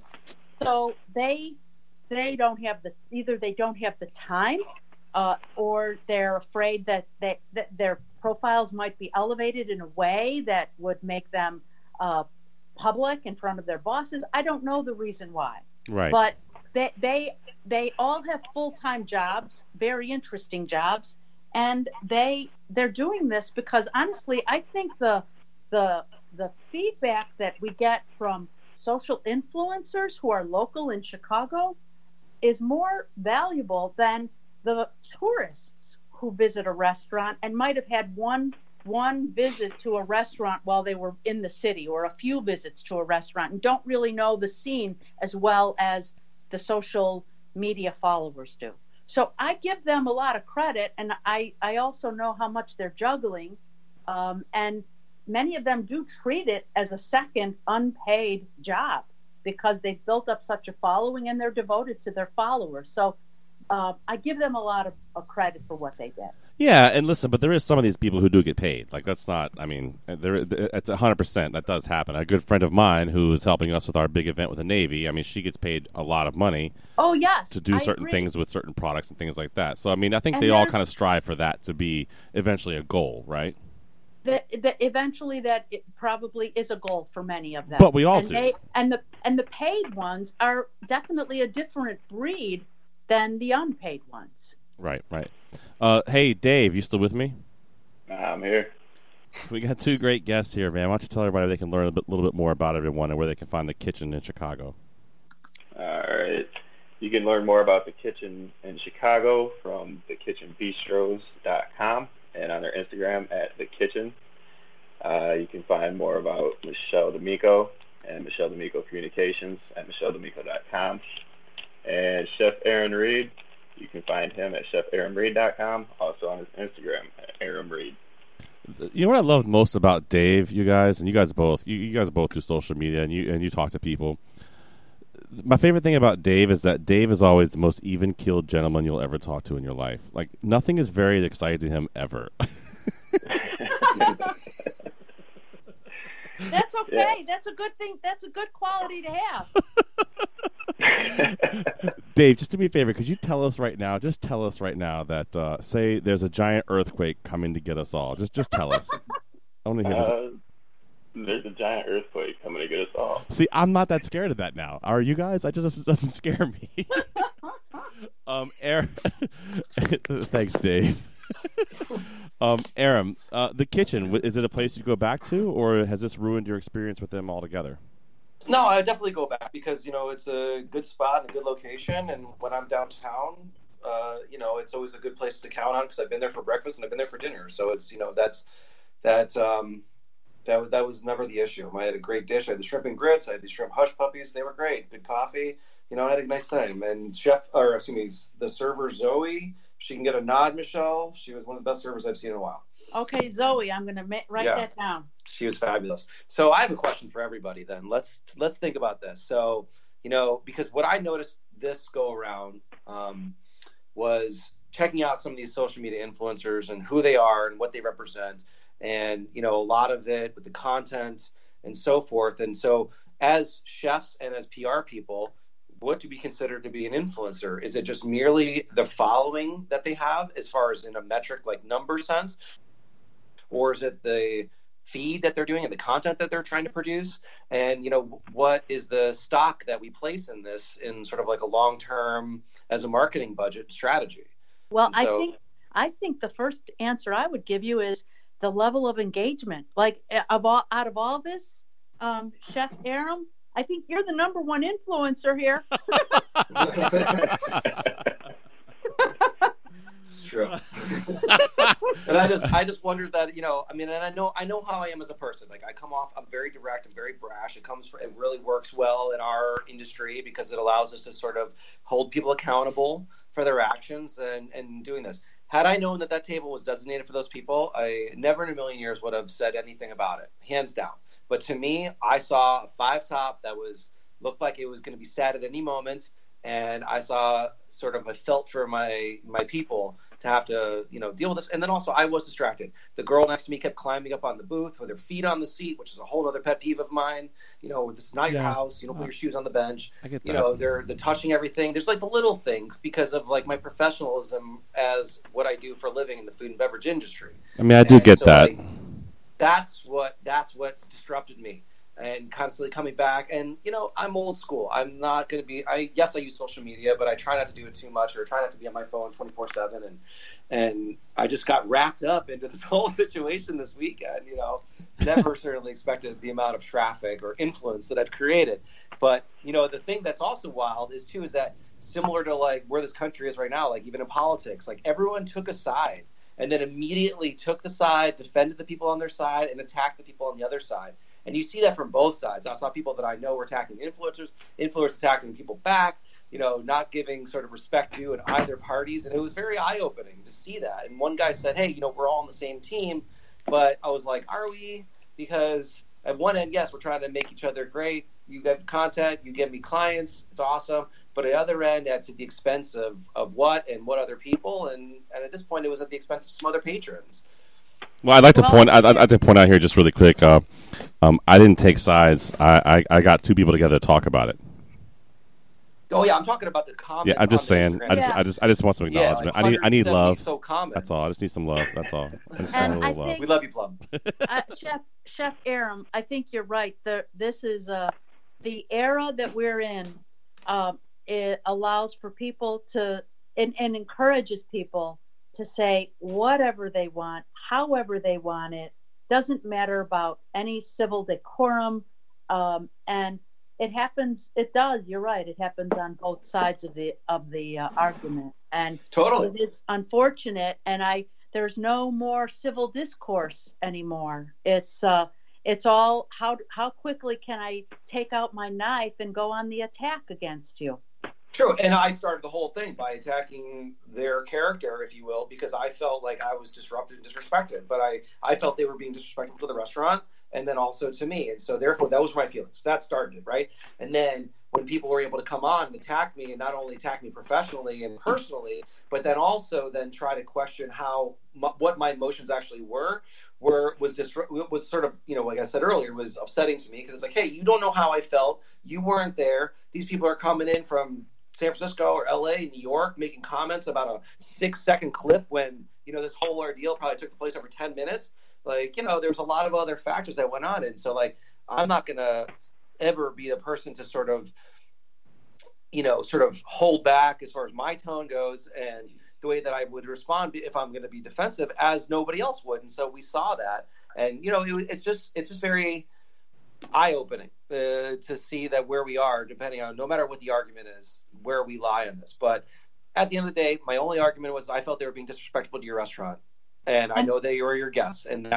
So they they don't have the either they don't have the time, uh, or they're afraid that they, that their profiles might be elevated in a way that would make them uh, public in front of their bosses. I don't know the reason why, Right. but they they they all have full-time jobs, very interesting jobs, and they they're doing this because honestly, I think the the the feedback that we get from social influencers who are local in Chicago is more valuable than the tourists who visit a restaurant and might have had one one visit to a restaurant while they were in the city, or a few visits to a restaurant, and don't really know the scene as well as the social media followers do. So I give them a lot of credit, and I, I also know how much they're juggling, um, and many of them do treat it as a second unpaid job because they've built up such a following and they're devoted to their followers. So uh, I give them a lot of, of credit for what they did. Yeah, and listen, but there is some of these people who do get paid. Like, that's not, I mean, there it's one hundred percent. That does happen. A good friend of mine who is helping us with our big event with the Navy, I mean, she gets paid a lot of money Oh, yes. to do I certain agree. things with certain products and things like that. So, I mean, I think And they all there's- kind of strive for that to be eventually a goal, right? That, that eventually that it probably is a goal for many of them. But we all and do. They, and the and the paid ones are definitely a different breed than the unpaid ones. Right, right. Uh, hey, Dave, you still with me? I'm here. We got two great guests here, man. Why don't you tell everybody they can learn a bit, little bit more about everyone and where they can find the kitchen in Chicago? All right. You can learn more about the kitchen in Chicago from the kitchen bistros dot com and on their Instagram at The Kitchen. Uh, you can find more about Michelle D'Amico and Michelle D'Amico Communications at michelle d'amico dot com. And Chef Aaron Reed, you can find him at chef aaron reed dot com, also on his Instagram at Aaron Reed. You know what I love most about Dave, you guys, and you guys both, you, you guys both do social media and you and you talk to people. My favorite thing about Dave is that Dave is always the most even-keeled gentleman you'll ever talk to in your life. Like, nothing is very exciting to him ever. That's okay. Yeah. That's a good thing. That's a good quality to have. Dave, just do me a favor. Could you tell us right now, just tell us right now that, uh, say, there's a giant earthquake coming to get us all. Just just tell us. I want to hear this. Uh, there's a giant earthquake coming to get us all. See, I'm not that scared of that now. Are you guys? I just it doesn't scare me. um, Aaron, thanks, Dave. um, Aaron, uh, the kitchen, w- is it a place you go back to, or has this ruined your experience with them altogether? No, I definitely go back because, you know, it's a good spot and a good location. And when I'm downtown, uh, you know, it's always a good place to count on because I've been there for breakfast and I've been there for dinner. So it's, you know, that's that, um, That that was never the issue. I had a great dish. I had the shrimp and grits. I had the shrimp hush puppies. They were great. Good coffee. You know, I had a nice time. And chef, or excuse me, the server Zoe, she can get a nod, Michelle. She was one of the best servers I've seen in a while. Okay, Zoe, I'm going to ma- write Yeah. that down. She was fabulous. So I have a question for everybody then. Let's let's think about this. So, you know, because what I noticed this go around um, was checking out some of these social media influencers and who they are and what they represent. And, you know, a lot of it with the content and so forth. And so as chefs and as P R people, what do we consider to be an influencer? Is it just merely the following that they have as far as in a metric like number sense? Or is it the feed that they're doing and the content that they're trying to produce? And, you know, what is the stock that we place in this in sort of like a long-term as a marketing budget strategy? Well, And I so- think I think the first answer I would give you is the level of engagement. Like eh, of all out of all this, um, Chef Aram, I think you're the number one influencer here. It's true. And I just I just wondered that, you know, I mean, and I know I know how I am as a person. Like I come off, I'm very direct, I'm very brash. It comes from, it really works well in our industry because it allows us to sort of hold people accountable for their actions and, and doing this. Had I known that that table was designated for those people, I never in a million years would have said anything about it, hands down. But to me, I saw a five top that was looked like it was going to be sad at any moment, and I saw sort of I felt for my my people to have to, you know, deal with this. And then also I was distracted. The girl next to me kept climbing up on the booth with her feet on the seat, which is a whole other pet peeve of mine. You know, this is not your Yeah. house. You don't put your shoes on the bench. I get that. You know, they're the touching everything. There's like the little things because of like my professionalism as what I do for a living in the food and beverage industry. I mean, I do And get so, that. like, that's what that's what disrupted me, and constantly coming back. And you know, I'm old school. I'm not going to be. I yes, I use social media, but I try not to do it too much, or try not to be on my phone twenty-four seven. And and I just got wrapped up into this whole situation this weekend. You know, never certainly expected the amount of traffic or influence that I've created. But you know, the thing that's also wild is too is that similar to like where this country is right now, like even in politics, like everyone took a side. And then immediately took the side, defended the people on their side, and attacked the people on the other side. And you see that from both sides. I saw people that I know were attacking influencers, influencers attacking people back, you know, not giving sort of respect due in either parties. And it was very eye-opening to see that. And one guy said, hey, you know, we're all on the same team. But I was like, are we? Because at one end, yes, we're trying to make each other great. You get content, you give me clients, it's awesome. But at the other end, at the expense of, of what and what other people, and, and at this point, it was at the expense of some other patrons. Well, I'd like to Well, point. I'd, I'd like to point out here just really quick. Uh, um, I didn't take sides. I, I, I got two people together to talk about it. Oh yeah, I'm talking about the comments. Yeah, I'm just on the saying. Instagram. I just, Yeah. I just, I just want some Yeah, acknowledgement. like I need, I need one hundred seventy love. So comments. That's all. I just need some love. That's all. I just And want a I little love. think- We love you, Plum. uh, Chef Chef Aram, I think you're right. The, this is uh, the era that we're in. Um, it allows for people to and, and encourages people to say whatever they want, however they want it. Doesn't matter about any civil decorum, um, and it happens. It does. You're right. It happens on both sides of the of the uh, argument, and Totally. it is unfortunate. And I there's no more civil discourse anymore. It's uh, it's all how how quickly can I take out my knife and go on the attack against you? True, and I started the whole thing by attacking their character, if you will, because I felt like I was disrupted and disrespected. But I, I felt they were being disrespectful to the restaurant and then also to me. And so therefore, that was my feelings. That started it, right? And then when people were able to come on and attack me, and not only attack me professionally and personally, but then also then try to question how what my emotions actually were, were was disru- was sort of, you know, like I said earlier, was upsetting to me because it's like, hey, you don't know how I felt. You weren't there. These people are coming in from San Francisco or L A, New York, making comments about a six second clip when, you know, this whole ordeal probably took place over ten minutes. Like, you know, there's a lot of other factors that went on. And so like, I'm not going to ever be the person to sort of, you know, sort of hold back as far as my tone goes and the way that I would respond if I'm going to be defensive, as nobody else would. And so we saw that, and, you know, it, it's just, it's just very eye-opening uh, to see that where we are, depending on, no matter what the argument is, where we lie on this. But at the end of the day, my only argument was I felt they were being disrespectful to your restaurant, and I know they were your guests, and I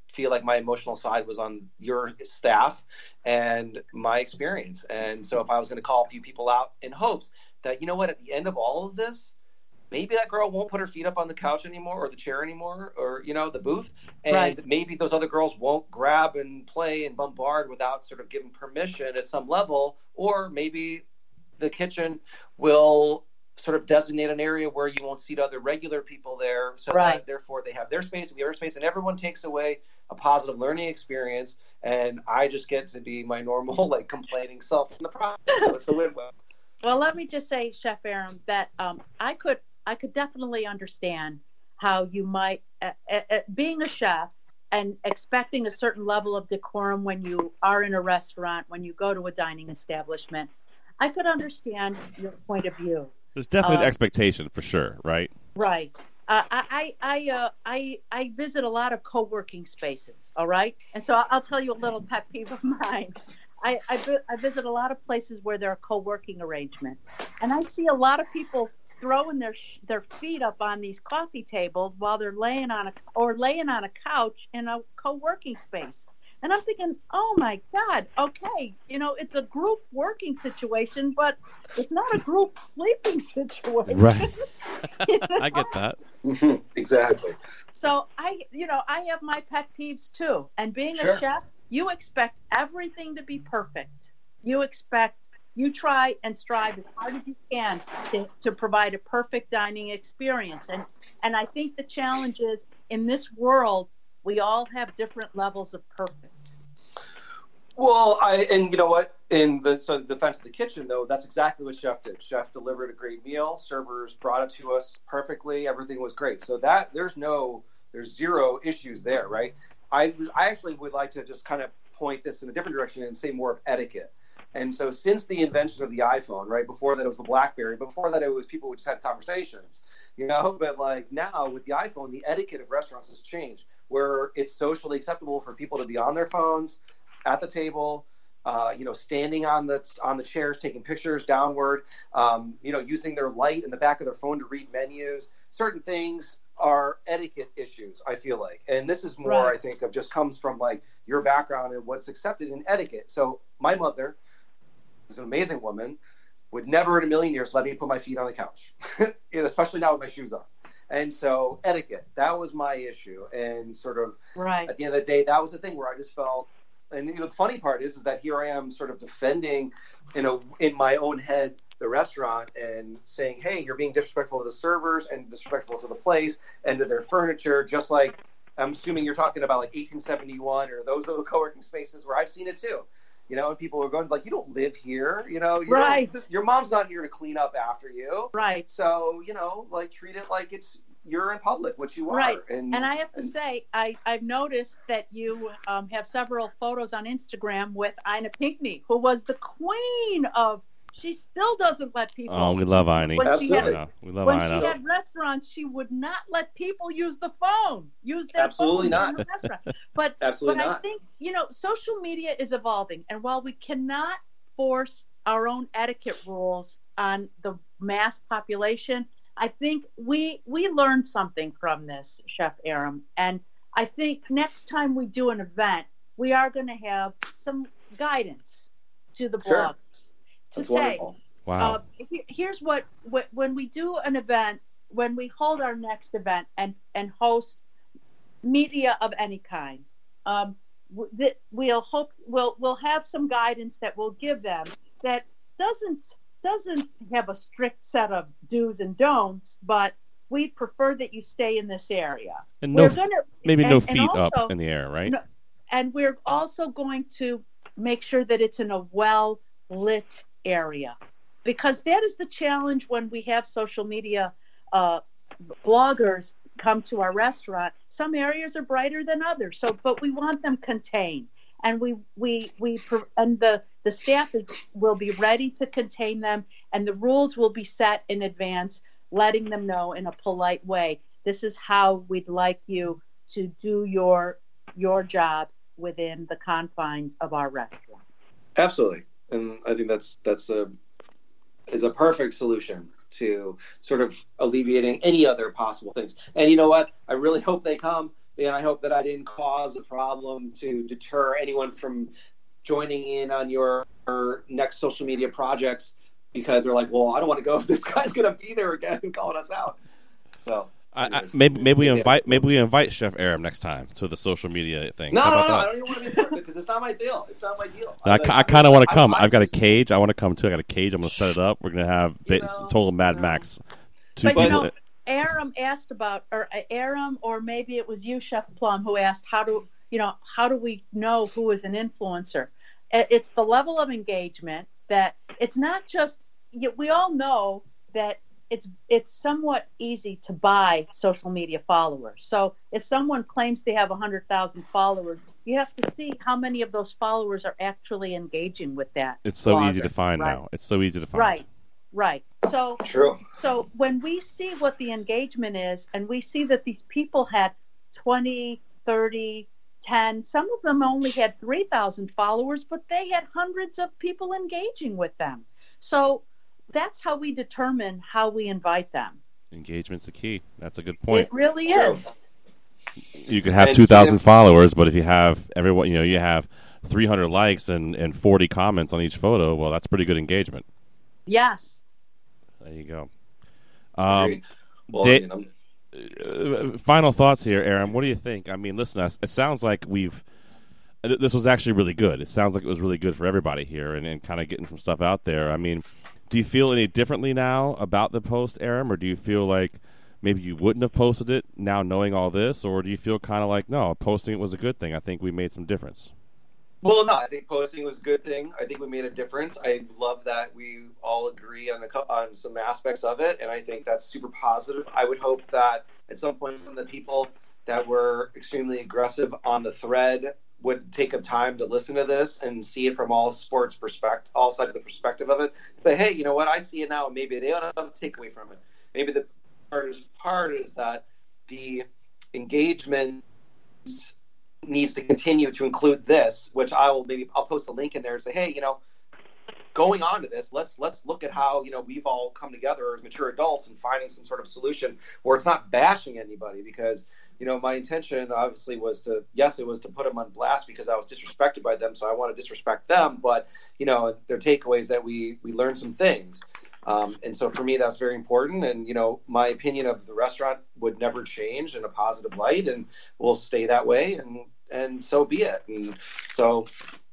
feel like my emotional side was on your staff and my experience. And so if I was going to call a few people out in hopes that, you know what, at the end of all of this, maybe that girl won't put her feet up on the couch anymore or the chair anymore or, you know, the booth. And right. maybe those other girls won't grab and play and bombard without sort of giving permission at some level. Or maybe the kitchen will sort of designate an area where you won't seat other regular people there. So right. that therefore they have their space, we have our space, and everyone takes away a positive learning experience. And I just get to be my normal, like, complaining self in the process. So it's a win-win. Well, let me just say, Chef Aram, that um, I could I could definitely understand how you might, uh, uh, being a chef and expecting a certain level of decorum when you are in a restaurant, when you go to a dining establishment, I could understand your point of view. There's definitely uh, an Um, expectation for sure, right? Right. Uh, I I I, uh, I I visit a lot of co-working spaces. All right, and so I'll tell you a little pet peeve of mine. I, I, vi- I visit a lot of places where there are co-working arrangements, and I see a lot of people throwing their sh- their feet up on these coffee tables while they're laying on a or laying on a couch in a co-working space. And I'm thinking, oh my God, okay, you know, it's a group working situation, but it's not a group sleeping situation. Right. You know? I get that. Exactly. So I, you know, I have my pet peeves too. And being Sure. a chef, you expect everything to be perfect. You expect, you try and strive as hard as you can to, to provide a perfect dining experience. And and I think the challenge is in this world, we all have different levels of perfect. Well, I and you know what? In the so the defense of the kitchen, though, that's exactly what Chef did. Chef delivered a great meal. Servers brought it to us perfectly. Everything was great. So that there's no there's zero issues there, right? I I actually would like to just kind of point this in a different direction and say more of etiquette. And so since the invention of the iPhone, right, before that it was the BlackBerry, before that it was people who just had conversations, you know, but like now with the iPhone, the etiquette of restaurants has changed, where it's socially acceptable for people to be on their phones at the table, uh, you know, standing on the on the chairs, taking pictures downward, um, you know, using their light in the back of their phone to read menus. Certain things are etiquette issues, I feel like. And this is more, Right. I think, of just comes from like your background and what's accepted in etiquette. So my mother, who's an amazing woman, would never in a million years let me put my feet on the couch, and especially not with my shoes on. And so etiquette, that was my issue. And sort of Right. at the end of the day, that was the thing where I just felt, and you know, the funny part is, is that here I am sort of defending, you know, in my own head, the restaurant and saying, hey, you're being disrespectful to the servers and disrespectful to the place and to their furniture, just like I'm assuming you're talking about like eighteen seventy-one or those little co-working spaces where I've seen it too. You know, and people are going like, you don't live here, you know, you Right. don't, your mom's not here to clean up after you. Right. So, you know, like treat it like it's, you're in public, which you are. Right. And, And I have to and- say, I, I've noticed that you um, have several photos on Instagram with Ina Pinkney, who was the queen of, she still doesn't let people. Oh, we love Ina. When she Absolutely. had, We love when Ina. she had restaurants, she would not let people use the phone, use their Absolutely phone in not. the restaurant. But, Absolutely but I not. think, you know, social media is evolving. And while we cannot force our own etiquette rules on the mass population, I think we we learned something from this, Chef Aram. And I think next time we do an event, we are going to have some guidance to the Sure. bloggers to That's say, wonderful. Wow. uh, he- here's what, what when we do an event, when we hold our next event and, and host media of any kind, um, w- that we'll hope we'll we'll have some guidance that we'll give them that doesn't doesn't have a strict set of do's and don'ts, but we prefer that you stay in this area. And no, We're f- gonna maybe and- no and feet also- up in the air, right? No, and we're also going to make sure that it's in a well lit area, because that is the challenge when we have social media uh, bloggers come to our restaurant. Some areas are brighter than others, so but we want them contained, and we we we pro- and the the staff is, will be ready to contain them, and the rules will be set in advance, letting them know in a polite way, this is how we'd like you to do your your job within the confines of our restaurant. Absolutely. And I think that's that's a is a perfect solution to sort of alleviating any other possible things. And you know what? I really hope they come, and I hope that I didn't cause a problem to deter anyone from joining in on your next social media projects because they're like, well, I don't want to go if this guy's going to be there again and calling us out. So. I, I, maybe maybe we invite maybe we invite Chef Aram next time to the social media thing. No, How no, about no, that? I don't even want to be part of it because it's not my deal. It's not my deal. I, like, I kind of want to come. I, I've got a cage. I want to come too. I got a cage. I'm going to set it up. We're going to have You ba- know, total Mad you know. Max. Two But people. you know, Aram asked about, or uh, Aram, or maybe it was you, Chef Plum, who asked how do you know how do we know who is an influencer? It- It's the level of engagement that it's not just. you- We all know that it's it's somewhat easy to buy social media followers. So if someone claims to have one hundred thousand followers, you have to see how many of those followers are actually engaging with that. It's so blogger, easy to find right? now. It's so easy to find. Right, right. So True. so when we see what the engagement is, and we see that these people had twenty, thirty, ten, some of them only had three thousand followers, but they had hundreds of people engaging with them. So that's how we determine how we invite them. Engagement's the key. That's a good point. It really True. is. You could have And two thousand so- followers, but if you have everyone, you know, you have three hundred likes and, and forty comments on each photo, well, that's pretty good engagement. Yes. There you go. Um, Agreed. Well, Da- you know, uh, final thoughts here, Aaron. What do you think? I mean, listen, us- it sounds like we've. th- This was actually really good. It sounds like it was really good for everybody here, and, and kind of getting some stuff out there. I mean, do you feel any differently now about the post, Aaron, or do you feel like maybe you wouldn't have posted it now, knowing all this, or do you feel kind of like no, posting it was a good thing? I think we made some difference. Well, no, I think posting was a good thing. I think we made a difference. I love that we all agree on a, cou- on some aspects of it, and I think that's super positive. I would hope that at some point some of the people that were extremely aggressive on the thread would take up time to listen to this and see it from all sports perspective, all sides of the perspective of it. Say, hey, you know what? I see it now, and maybe they don't have a takeaway from it. Maybe the hardest part is that the engagement needs to continue to include this, which I will maybe I'll post a link in there and say, hey, you know, going on to this, let's let's look at how, you know, we've all come together as mature adults and finding some sort of solution where it's not bashing anybody, because, you know, my intention obviously was to, yes, it was to put them on blast because I was disrespected by them, so I want to disrespect them, but, you know, their takeaways that we we learned some things. Um, and so for me, that's very important. And, you know, my opinion of the restaurant would never change in a positive light and will stay that way. And, and so be it. And so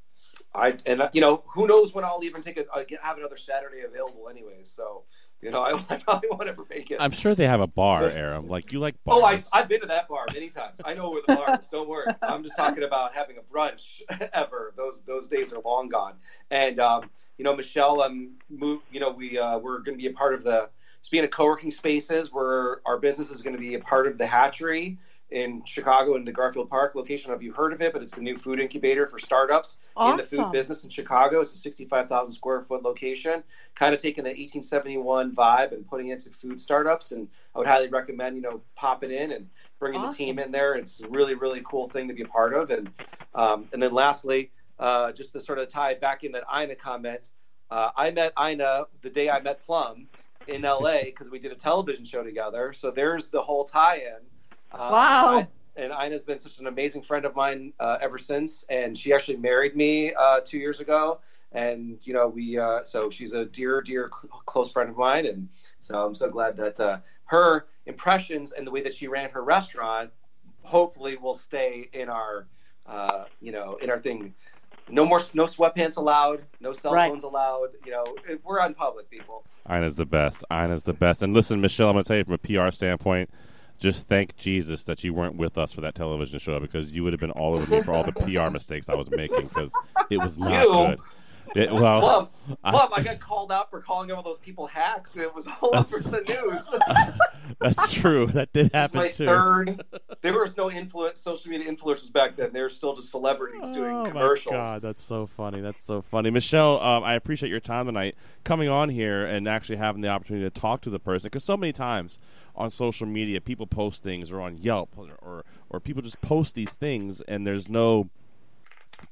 I, and, you know, who knows when I'll even take a, I have another Saturday available anyways. So, you know, I, I probably won't ever make it. I'm sure they have a bar, Aaron. Like you like bars. Oh, I, I've been to that bar many times. I know where the bar is. Don't worry. I'm just talking about having a brunch ever. Those those days are long gone. And um, you know, Michelle, um, move, you know, we uh, we're going to be a part of the speaking of co-working spaces, where our business is going to be a part of the Hatchery in Chicago in the Garfield Park location. Have you heard of it? But it's the new food incubator for startups in the food Awesome. business in Chicago. It's a sixty-five thousand square foot location, kind of taking the eighteen seventy-one vibe and putting it to food startups. And I would highly recommend, you know, popping in and bringing Awesome. the team in there. It's a really, really cool thing to be a part of. And um, and then lastly, uh, just to sort of tie back in that Ina comment, uh, I met Ina the day I met Plum in L A because we did a television show together. So there's the whole tie-in. Uh, Wow. I, and Ina's been such an amazing friend of mine uh, ever since. And she actually married me uh, two years ago. And, you know, we, uh, so she's a dear, dear cl- close friend of mine. And so I'm so glad that uh, her impressions and the way that she ran her restaurant hopefully will stay in our, uh, you know, in our thing. No more, no sweatpants allowed, no cell Right. phones allowed. You know, it, we're on public, people. Ina's the best. Ina's the best. And listen, Michelle, I'm going to tell you from a P R standpoint, just thank Jesus that you weren't with us for that television show, because you would have been all over me for all the P R mistakes I was making, because it was not You? good. It, well, Plum, I- Plum, I, got called out for calling all those people hacks, and it was all over the news. that's true. That did This is happen my too. third. There was no influence, social media influencers back then. They were still just celebrities doing Oh commercials. my God, that's so funny. That's so funny. Michelle, um, I appreciate your time tonight, coming on here and actually having the opportunity to talk to the person, because so many times on social media, people post things, or on Yelp, or, or or people just post these things, and there's no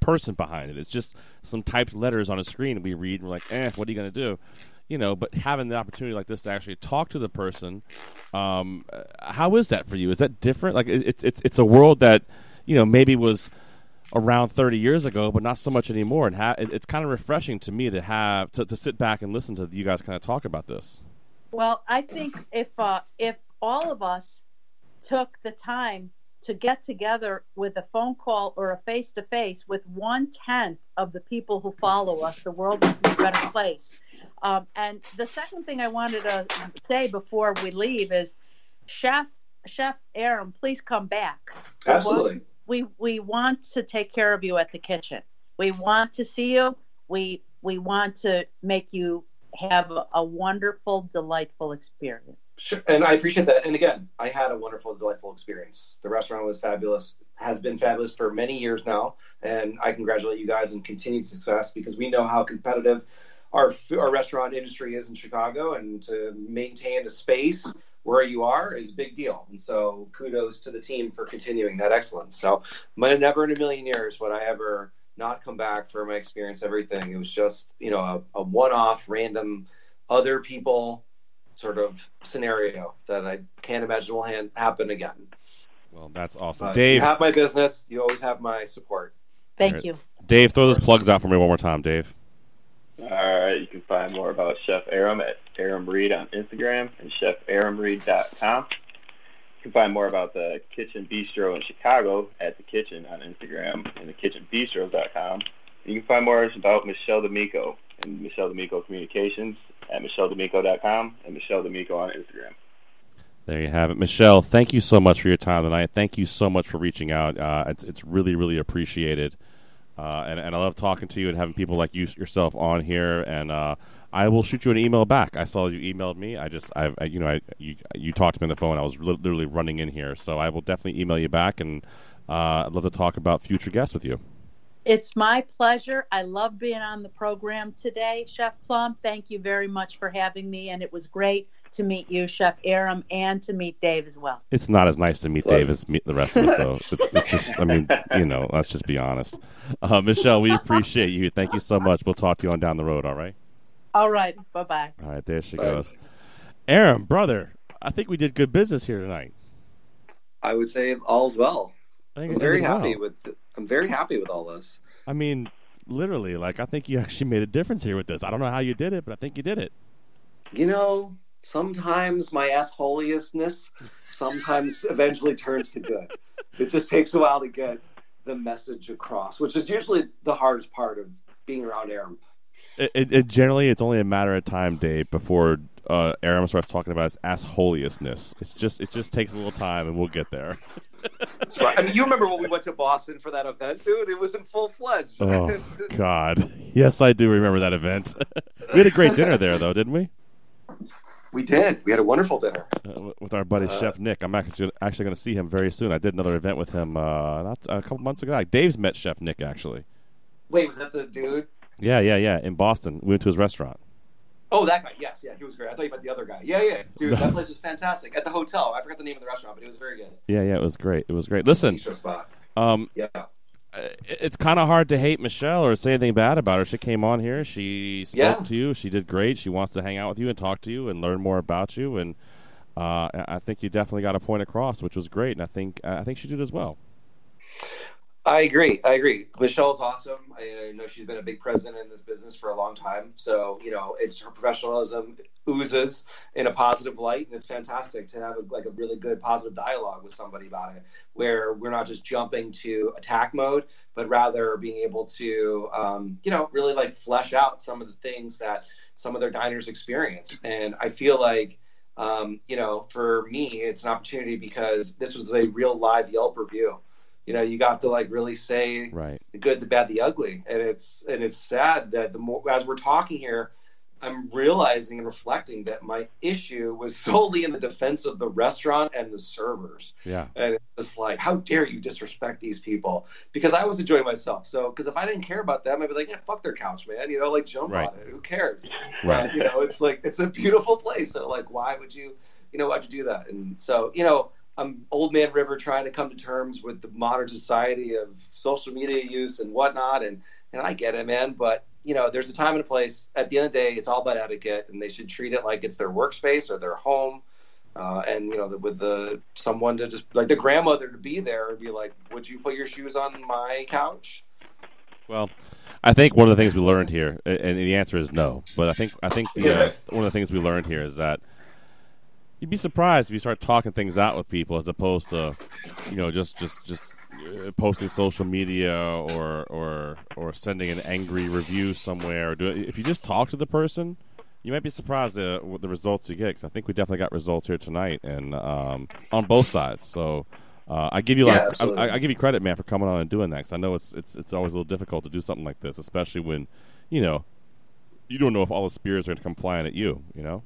person behind it. It's just some typed letters on a screen we read and we're like, eh, what are you going to do? You know, but having the opportunity like this to actually talk to the person, um, how is that for you? Is that different? Like, it's it's it's a world that, you know, maybe was around thirty years ago, but not so much anymore. And ha- it's kind of refreshing to me to have to, to sit back and listen to you guys kind of talk about this. Well, I think if uh, if all of us took the time to get together with a phone call or a face-to-face with one-tenth of the people who follow us, the world would be a better place. Um, and the second thing I wanted to say before we leave is, Chef Chef Aram, please come back. Absolutely. We we want to take care of you at the kitchen. We want to see you. We we want to make you have a, a wonderful, delightful experience. Sure. And I appreciate that. And again, I had a wonderful, delightful experience. The restaurant was fabulous, has been fabulous for many years now. And I congratulate you guys on continued success, because we know how competitive our, our restaurant industry is in Chicago, and to maintain a space where you are is a big deal. And so kudos to the team for continuing that excellence. So never in a million years would I ever not come back for my experience, everything. It was just, you know, a, a one-off, random, other people sort of scenario that I can't imagine will ha- happen again. Well, that's awesome. Uh, Dave. You have my business. You always have my support. Thank right. you. Dave, throw those plugs out for me one more time, Dave. All right, you can find more about Chef Aram at Aram Reed on Instagram and chef aram reed dot com. You can find more about the Kitchen Bistro in Chicago at The Kitchen on Instagram and the kitchen bistro dot com. You can find more about Michelle D'Amico and Michelle D'Amico Communications at michelle d'amico dot com and Michelle D'Amico on Instagram. There you have it. Michelle, thank you so much for your time tonight. Thank you so much for reaching out. Uh, it's it's really, really appreciated. Uh, and, and I love talking to you and having people like you yourself on here. And uh, I will shoot you an email back. I saw you emailed me. I just, I, I you know, I, you, you talked to me on the phone. I was li- literally running in here. So I will definitely email you back. And uh, I'd love to talk about future guests with you. It's my pleasure. I love being on the program today, Chef Plum. Thank you very much for having me. And it was great to meet you, Chef Aram, and to meet Dave as well. It's not as nice to meet Dave as meet the rest of us, though. It's, it's just, I mean, you know, let's just be honest. Uh, Michelle, we appreciate you. Thank you so much. We'll talk to you on down the road, all right? All right. Bye-bye. All right, there she Bye. goes. Aram, brother, I think we did good business here tonight. I would say all's well. I think I'm it very did happy well. with I'm very happy with all this. I mean, literally, like, I think you actually made a difference here with this. I don't know how you did it, but I think you did it. You know, sometimes my assholiousness sometimes eventually turns to good. It just takes a while to get the message across, which is usually the hardest part of being around Aram. It, it, it generally, it's only a matter of time, Dave, before uh, Aram starts talking about his assholiousness. It's just, it just takes a little time, and we'll get there. That's right. I mean, you remember when we went to Boston for that event, dude? It was in full fledged. Oh God, yes, I do remember that event. We had a great dinner there, though, didn't we? We did. We had a wonderful dinner uh, with our buddy uh, Chef Nick. I'm actually actually going to see him very soon. I did another event with him uh, not a couple months ago. Like, Dave's met Chef Nick actually. Wait, was that the dude? Yeah, yeah, yeah. In Boston, we went to his restaurant. Oh, that guy. Yes, yeah, he was great. I thought you meant the other guy. Yeah, yeah, dude, that place was fantastic. At the hotel, I forgot the name of the restaurant, but it was very good. Yeah, yeah, it was great. It was great. Listen, spot. um, yeah, it's kind of hard to hate Michelle or say anything bad about her. She came on here. She spoke yeah. to you. She did great. She wants to hang out with you and talk to you and learn more about you. And uh, I think you definitely got a point across, which was great. And I think I think she did as well. I agree. I agree. Michelle's awesome. I know she's been a big presence in this business for a long time. So, you know, it's her professionalism oozes in a positive light, and it's fantastic to have a, like a really good positive dialogue with somebody about it, where we're not just jumping to attack mode, but rather being able to, um, you know, really like flesh out some of the things that some of their diners experience. And I feel like, um, you know, for me, it's an opportunity because this was a real live Yelp review. You know, you got to like really say right. the good, the bad, the ugly, and it's and it's sad that the more as we're talking here, I'm realizing and reflecting that my issue was solely in the defense of the restaurant and the servers. Yeah, and it's just like, how dare you disrespect these people? Because I was enjoying myself. So, because if I didn't care about them, I'd be like, yeah, fuck their couch, man. You know, like jump right. on it. Who cares? Right. But, you know, it's like it's a beautiful place. So, like, why would you, you know, why'd you do that? And so, you know. I'm old man River trying to come to terms with the modern society of social media use and whatnot. And, and I get it, man. But, you know, there's a time and a place. At the end of the day, it's all about etiquette, and they should treat it like it's their workspace or their home. Uh, and, you know, the, with the someone to just, like the grandmother to be there and be like, would you put your shoes on my couch? Well, I think one of the things we learned here, and the answer is no, but I think I think the, uh, one of the things we learned here is that you'd be surprised if you start talking things out with people as opposed to, you know, just just just uh, posting social media or or or sending an angry review somewhere. Or do it. If you just talk to the person, you might be surprised at what the results you get. Because I think we definitely got results here tonight, and um, on both sides. So uh, I give you Yeah, like I, I give you credit, man, for coming on and doing that. Because I know it's it's it's always a little difficult to do something like this, especially when, you know, you don't know if all the spears are going to come flying at you. You know.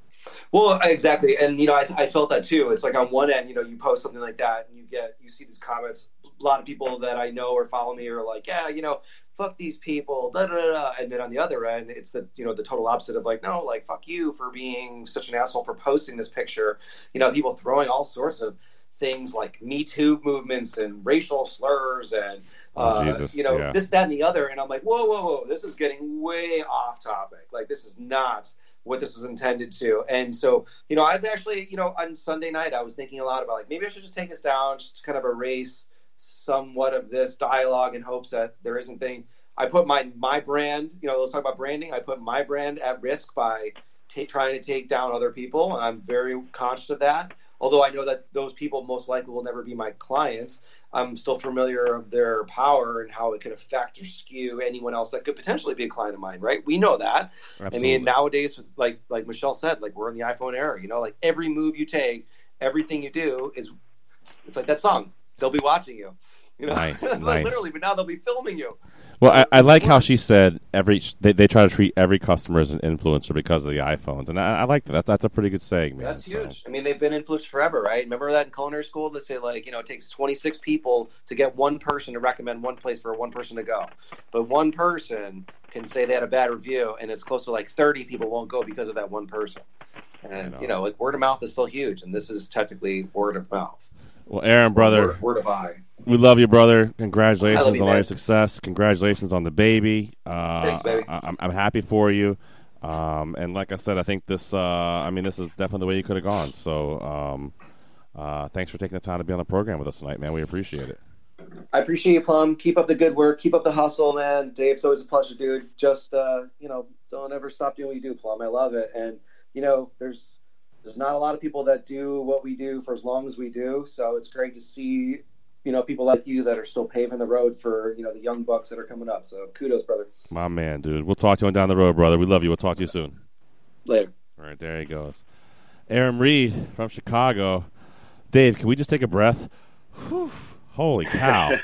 Well, exactly. And, you know, I, I felt that too. It's like on one end, you know, you post something like that and you get, you see these comments. A lot of people that I know or follow me are like, yeah, you know, fuck these people, da da da. And then on the other end, it's the, you know, the total opposite of like, no, like, fuck you for being such an asshole for posting this picture. You know, people throwing all sorts of things like Me Too movements and racial slurs and, uh, Oh, Jesus, you know, yeah. this, that, and the other. And I'm like, whoa, whoa, whoa, this is getting way off topic. Like, this is not what this was intended to. And so, you know, I've actually, you know, on Sunday night, I was thinking a lot about like, maybe I should just take this down, just to kind of erase somewhat of this dialogue in hopes that there isn't thing. I put my, my brand, you know, let's talk about branding. I put my brand at risk by t- trying to take down other people. And I'm very conscious of that. Although I know that those people most likely will never be my clients, I'm still familiar of their power and how it could affect or skew anyone else that could potentially be a client of mine, right? We know that. Absolutely. I mean, nowadays, like like Michelle said, like we're in the iPhone era, you know, like every move you take, everything you do is, it's like that song. They'll be watching you. You know? Nice, Like, nice. literally, but now they'll be filming you. Well, I, I like how she said every they, they try to treat every customer as an influencer because of the iPhones, and I, I like that. That's that's a pretty good saying, man. That's So, huge. I mean, they've been influenced forever, right? Remember that in culinary school? They say, like, you know, it takes twenty-six people to get one person to recommend one place for one person to go. But one person can say they had a bad review, and it's close to like thirty people won't go because of that one person. And, know. you know, like word of mouth is still huge, and this is technically word of mouth. Well, Aaron, brother, Word, word of eye. we love you, brother. I Congratulations love you, on all man. your success. Congratulations on the baby. Uh, Thanks, baby. I, I'm, I'm happy for you. Um, and like I said, I think this. Uh, I mean, this is definitely the way you could have gone. So, um, uh, thanks for taking the time to be on the program with us tonight, man. We appreciate it. I appreciate you, Plum. Keep up the good work. Keep up the hustle, man. Dave's always a pleasure, dude. Just, uh, you know, don't ever stop doing what you do, Plum. I love it. And, you know, there's there's not a lot of people that do what we do for as long as we do. So it's great to see, you know, people like you that are still paving the road for, you know, the young bucks that are coming up. So kudos, brother. My man, dude. We'll talk to you on down the road, brother. We love you. We'll talk to you soon. Later. All right, there he goes. Aaron Reed from Chicago. Dave, can we just take a breath? Whew. Holy cow.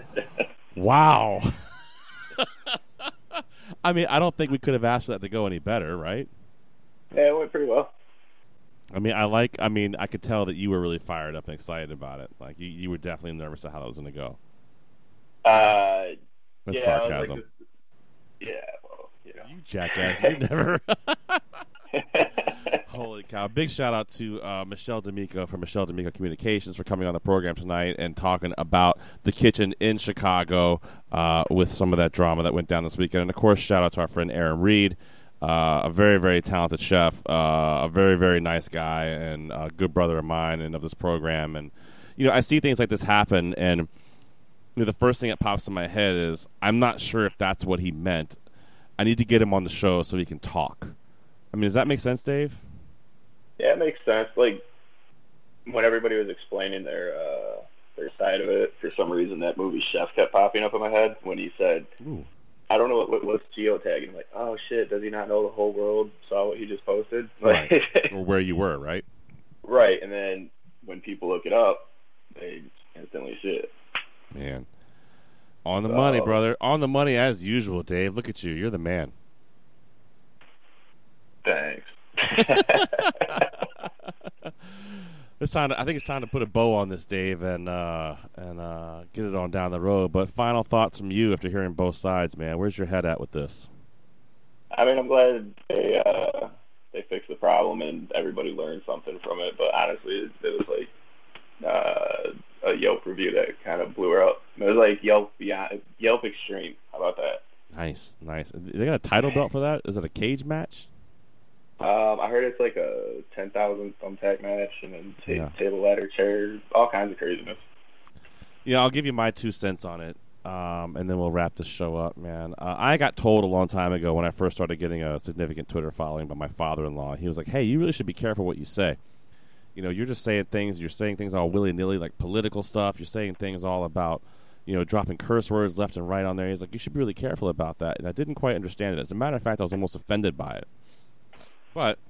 Wow. I mean, I don't think we could have asked for that to go any better, right? Yeah, it went pretty well. I mean, I like, I mean, I could tell that you were really fired up and excited about it. Like, you, you were definitely nervous of how that was going to go. Uh, That's yeah, I was sarcasm. like, yeah, well, you know. You jackass. You never. Holy cow. Big shout out to uh, Michelle D'Amico from Michelle D'Amico Communications for coming on the program tonight and talking about the kitchen in Chicago uh, with some of that drama that went down this weekend. And, of course, shout out to our friend Aaron Reed, uh, a very, very talented chef, uh, a very, very nice guy and a good brother of mine and of this program. And, you know, I see things like this happen, and you know, the first thing that pops in my head is I'm not sure if that's what he meant. I need to get him on the show so he can talk. I mean, does that make sense, Dave? Yeah, it makes sense. Like, when everybody was explaining their uh, their side of it, for some reason that movie Chef kept popping up in my head when he said, Ooh. I don't know what, what what's geotagging. I'm like, oh, shit, does he not know the whole world saw what he just posted? Right. Like, Or where you were, right? right, and then when people look it up, they instantly see it. Man. On the So- money, brother. On the money as usual, Dave. Look at you. You're the man. Thanks. It's time to, I think it's time to put a bow on this, Dave, and uh, and uh, get it on down the road. But final thoughts from you after hearing both sides, man. Where's your head at with this? I mean, I'm glad they uh, they fixed the problem and everybody learned something from it. But honestly, it, it was like uh, a Yelp review that kind of blew her up. It was like Yelp beyond Yelp Extreme. How about that? Nice, nice. They got a title belt for that? Is it a cage match? Um, I heard it's like a ten thousand thumbtack match and then ta- Yeah. table ladder, chairs, all kinds of craziness. Yeah, I'll give you my two cents on it, um, and then we'll wrap this show up, man. Uh, I got told a long time ago when I first started getting a significant Twitter following by my father-in-law. He was like, hey, you really should be careful what you say. You know, you're just saying things, you're saying things all willy-nilly, like political stuff. You're saying things all about, you know, dropping curse words left and right on there. He's like, you should be really careful about that. And I didn't quite understand it. As a matter of fact, I was almost offended by it. But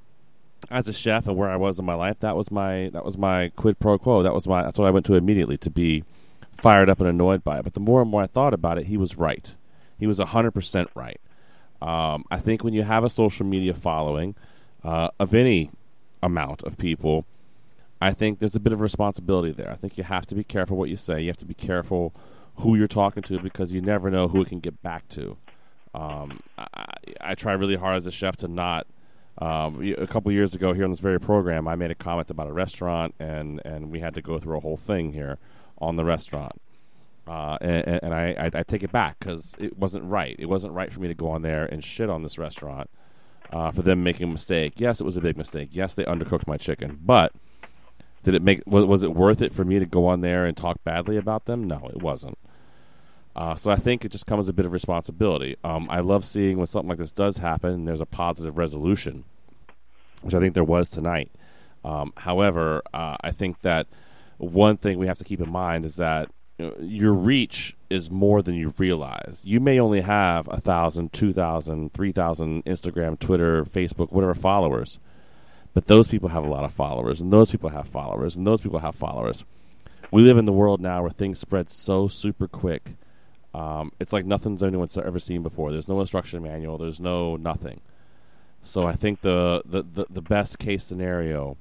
as a chef and where I was in my life, that was my that was my quid pro quo. That was my that's what I went to immediately, to be fired up and annoyed by it. But the more and more I thought about it, he was right. He was one hundred percent right. Um, I think when you have a social media following uh, of any amount of people, I think there's a bit of responsibility there. I think you have to be careful what you say. You have to be careful who you're talking to, because you never know who it can get back to. Um, I, I try really hard as a chef to not. Um, a couple of years ago here on this very program, I made a comment about a restaurant, and, and we had to go through a whole thing here on the restaurant. Uh, and, and I, I, I take it back because it wasn't right. It wasn't right for me to go on there and shit on this restaurant uh, for them making a mistake. Yes, it was a big mistake. Yes, they undercooked my chicken. But did it make was, was it worth it for me to go on there and talk badly about them? No, it wasn't. Uh, so I think it just comes a bit of responsibility. Um, I love seeing when something like this does happen and there's a positive resolution, which I think there was tonight. Um, however, uh, I think that one thing we have to keep in mind is that you know, your reach is more than you realize. You may only have one thousand, two thousand, three thousand Instagram, Twitter, Facebook, whatever followers, but those people have a lot of followers, and those people have followers, and those people have followers. We live in the world now where things spread so super quick. Um, it's like nothing's anyone's ever seen before. There's no instruction manual. There's no nothing. So I think the, the, the, the best case scenario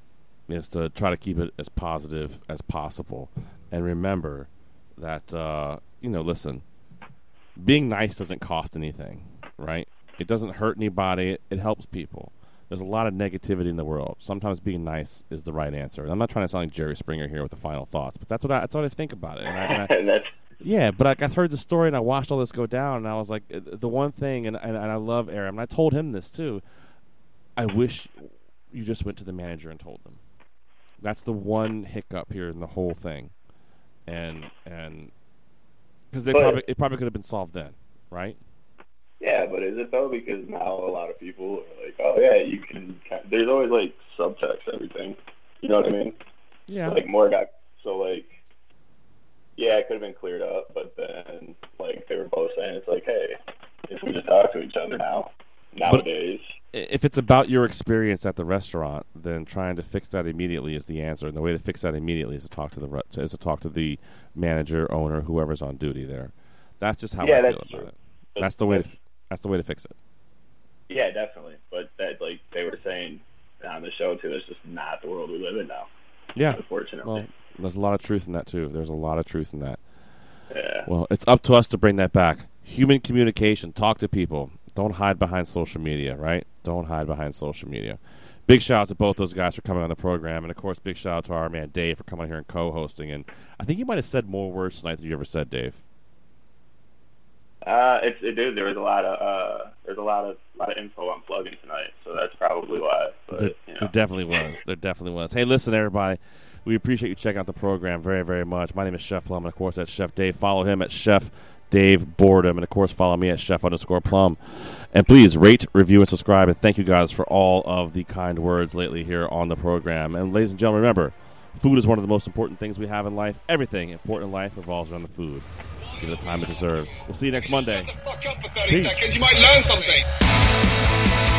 is to try to keep it as positive as possible. And remember that, uh, you know, listen, being nice doesn't cost anything, right? It doesn't hurt anybody. It, it helps people. There's a lot of negativity in the world. Sometimes being nice is the right answer. And I'm not trying to sound like Jerry Springer here with the final thoughts, but that's what I, that's what I think about it. And I, and I, and that's Yeah, but I, I heard the story and I watched all this go down, and I was like, the one thing, and, and, and I love Aaron, and I told him this too, I wish you just went to the manager and told them. That's the one hiccup here in the whole thing. And, and, because it probably, it probably could have been solved then, right? Yeah, but is it though? Because now a lot of people are like, oh yeah, you can, there's always like subtext to everything. You know what I mean? Yeah. So, like more got, so like, yeah, it could have been cleared up, but then, like, they were both saying, it's like, hey, if we just talk to each other now, nowadays. But if it's about your experience at the restaurant, then trying to fix that immediately is the answer. And the way to fix that immediately is to talk to the re- is to talk to the manager, owner, whoever's on duty there. That's just how yeah, I feel that's about true. it. That's the way to that's the way to fix it. Yeah, definitely. But that, like, they were saying on the show too, that's just not the world we live in now. Yeah, unfortunately. Well, there's a lot of truth in that too. There's a lot of truth in that. Yeah. Well, it's up to us to bring that back. Human communication. Talk to people. Don't hide behind social media, right? Don't hide behind social media. Big shout out to both those guys for coming on the program, and of course, big shout out to our man Dave for coming here and co-hosting. And I think you might have said more words tonight than you ever said, Dave. Uh, it's it, dude. There was a lot of uh, there's a lot of lot of info on plugin tonight, so that's probably why. But, there, you know. there definitely was. There definitely was. Hey, listen, everybody. We appreciate you checking out the program very, very much. My name is Chef Plum, and of course, that's Chef Dave. Follow him at Chef Dave Boredom, and of course, follow me at Chef underscore Plum. And please rate, review, and subscribe. And thank you guys for all of the kind words lately here on the program. And ladies and gentlemen, remember, food is one of the most important things we have in life. Everything important in life revolves around the food. Give it the time it deserves. We'll see you next Monday. Shut the fuck up for thirty Peace. seconds. You might learn something.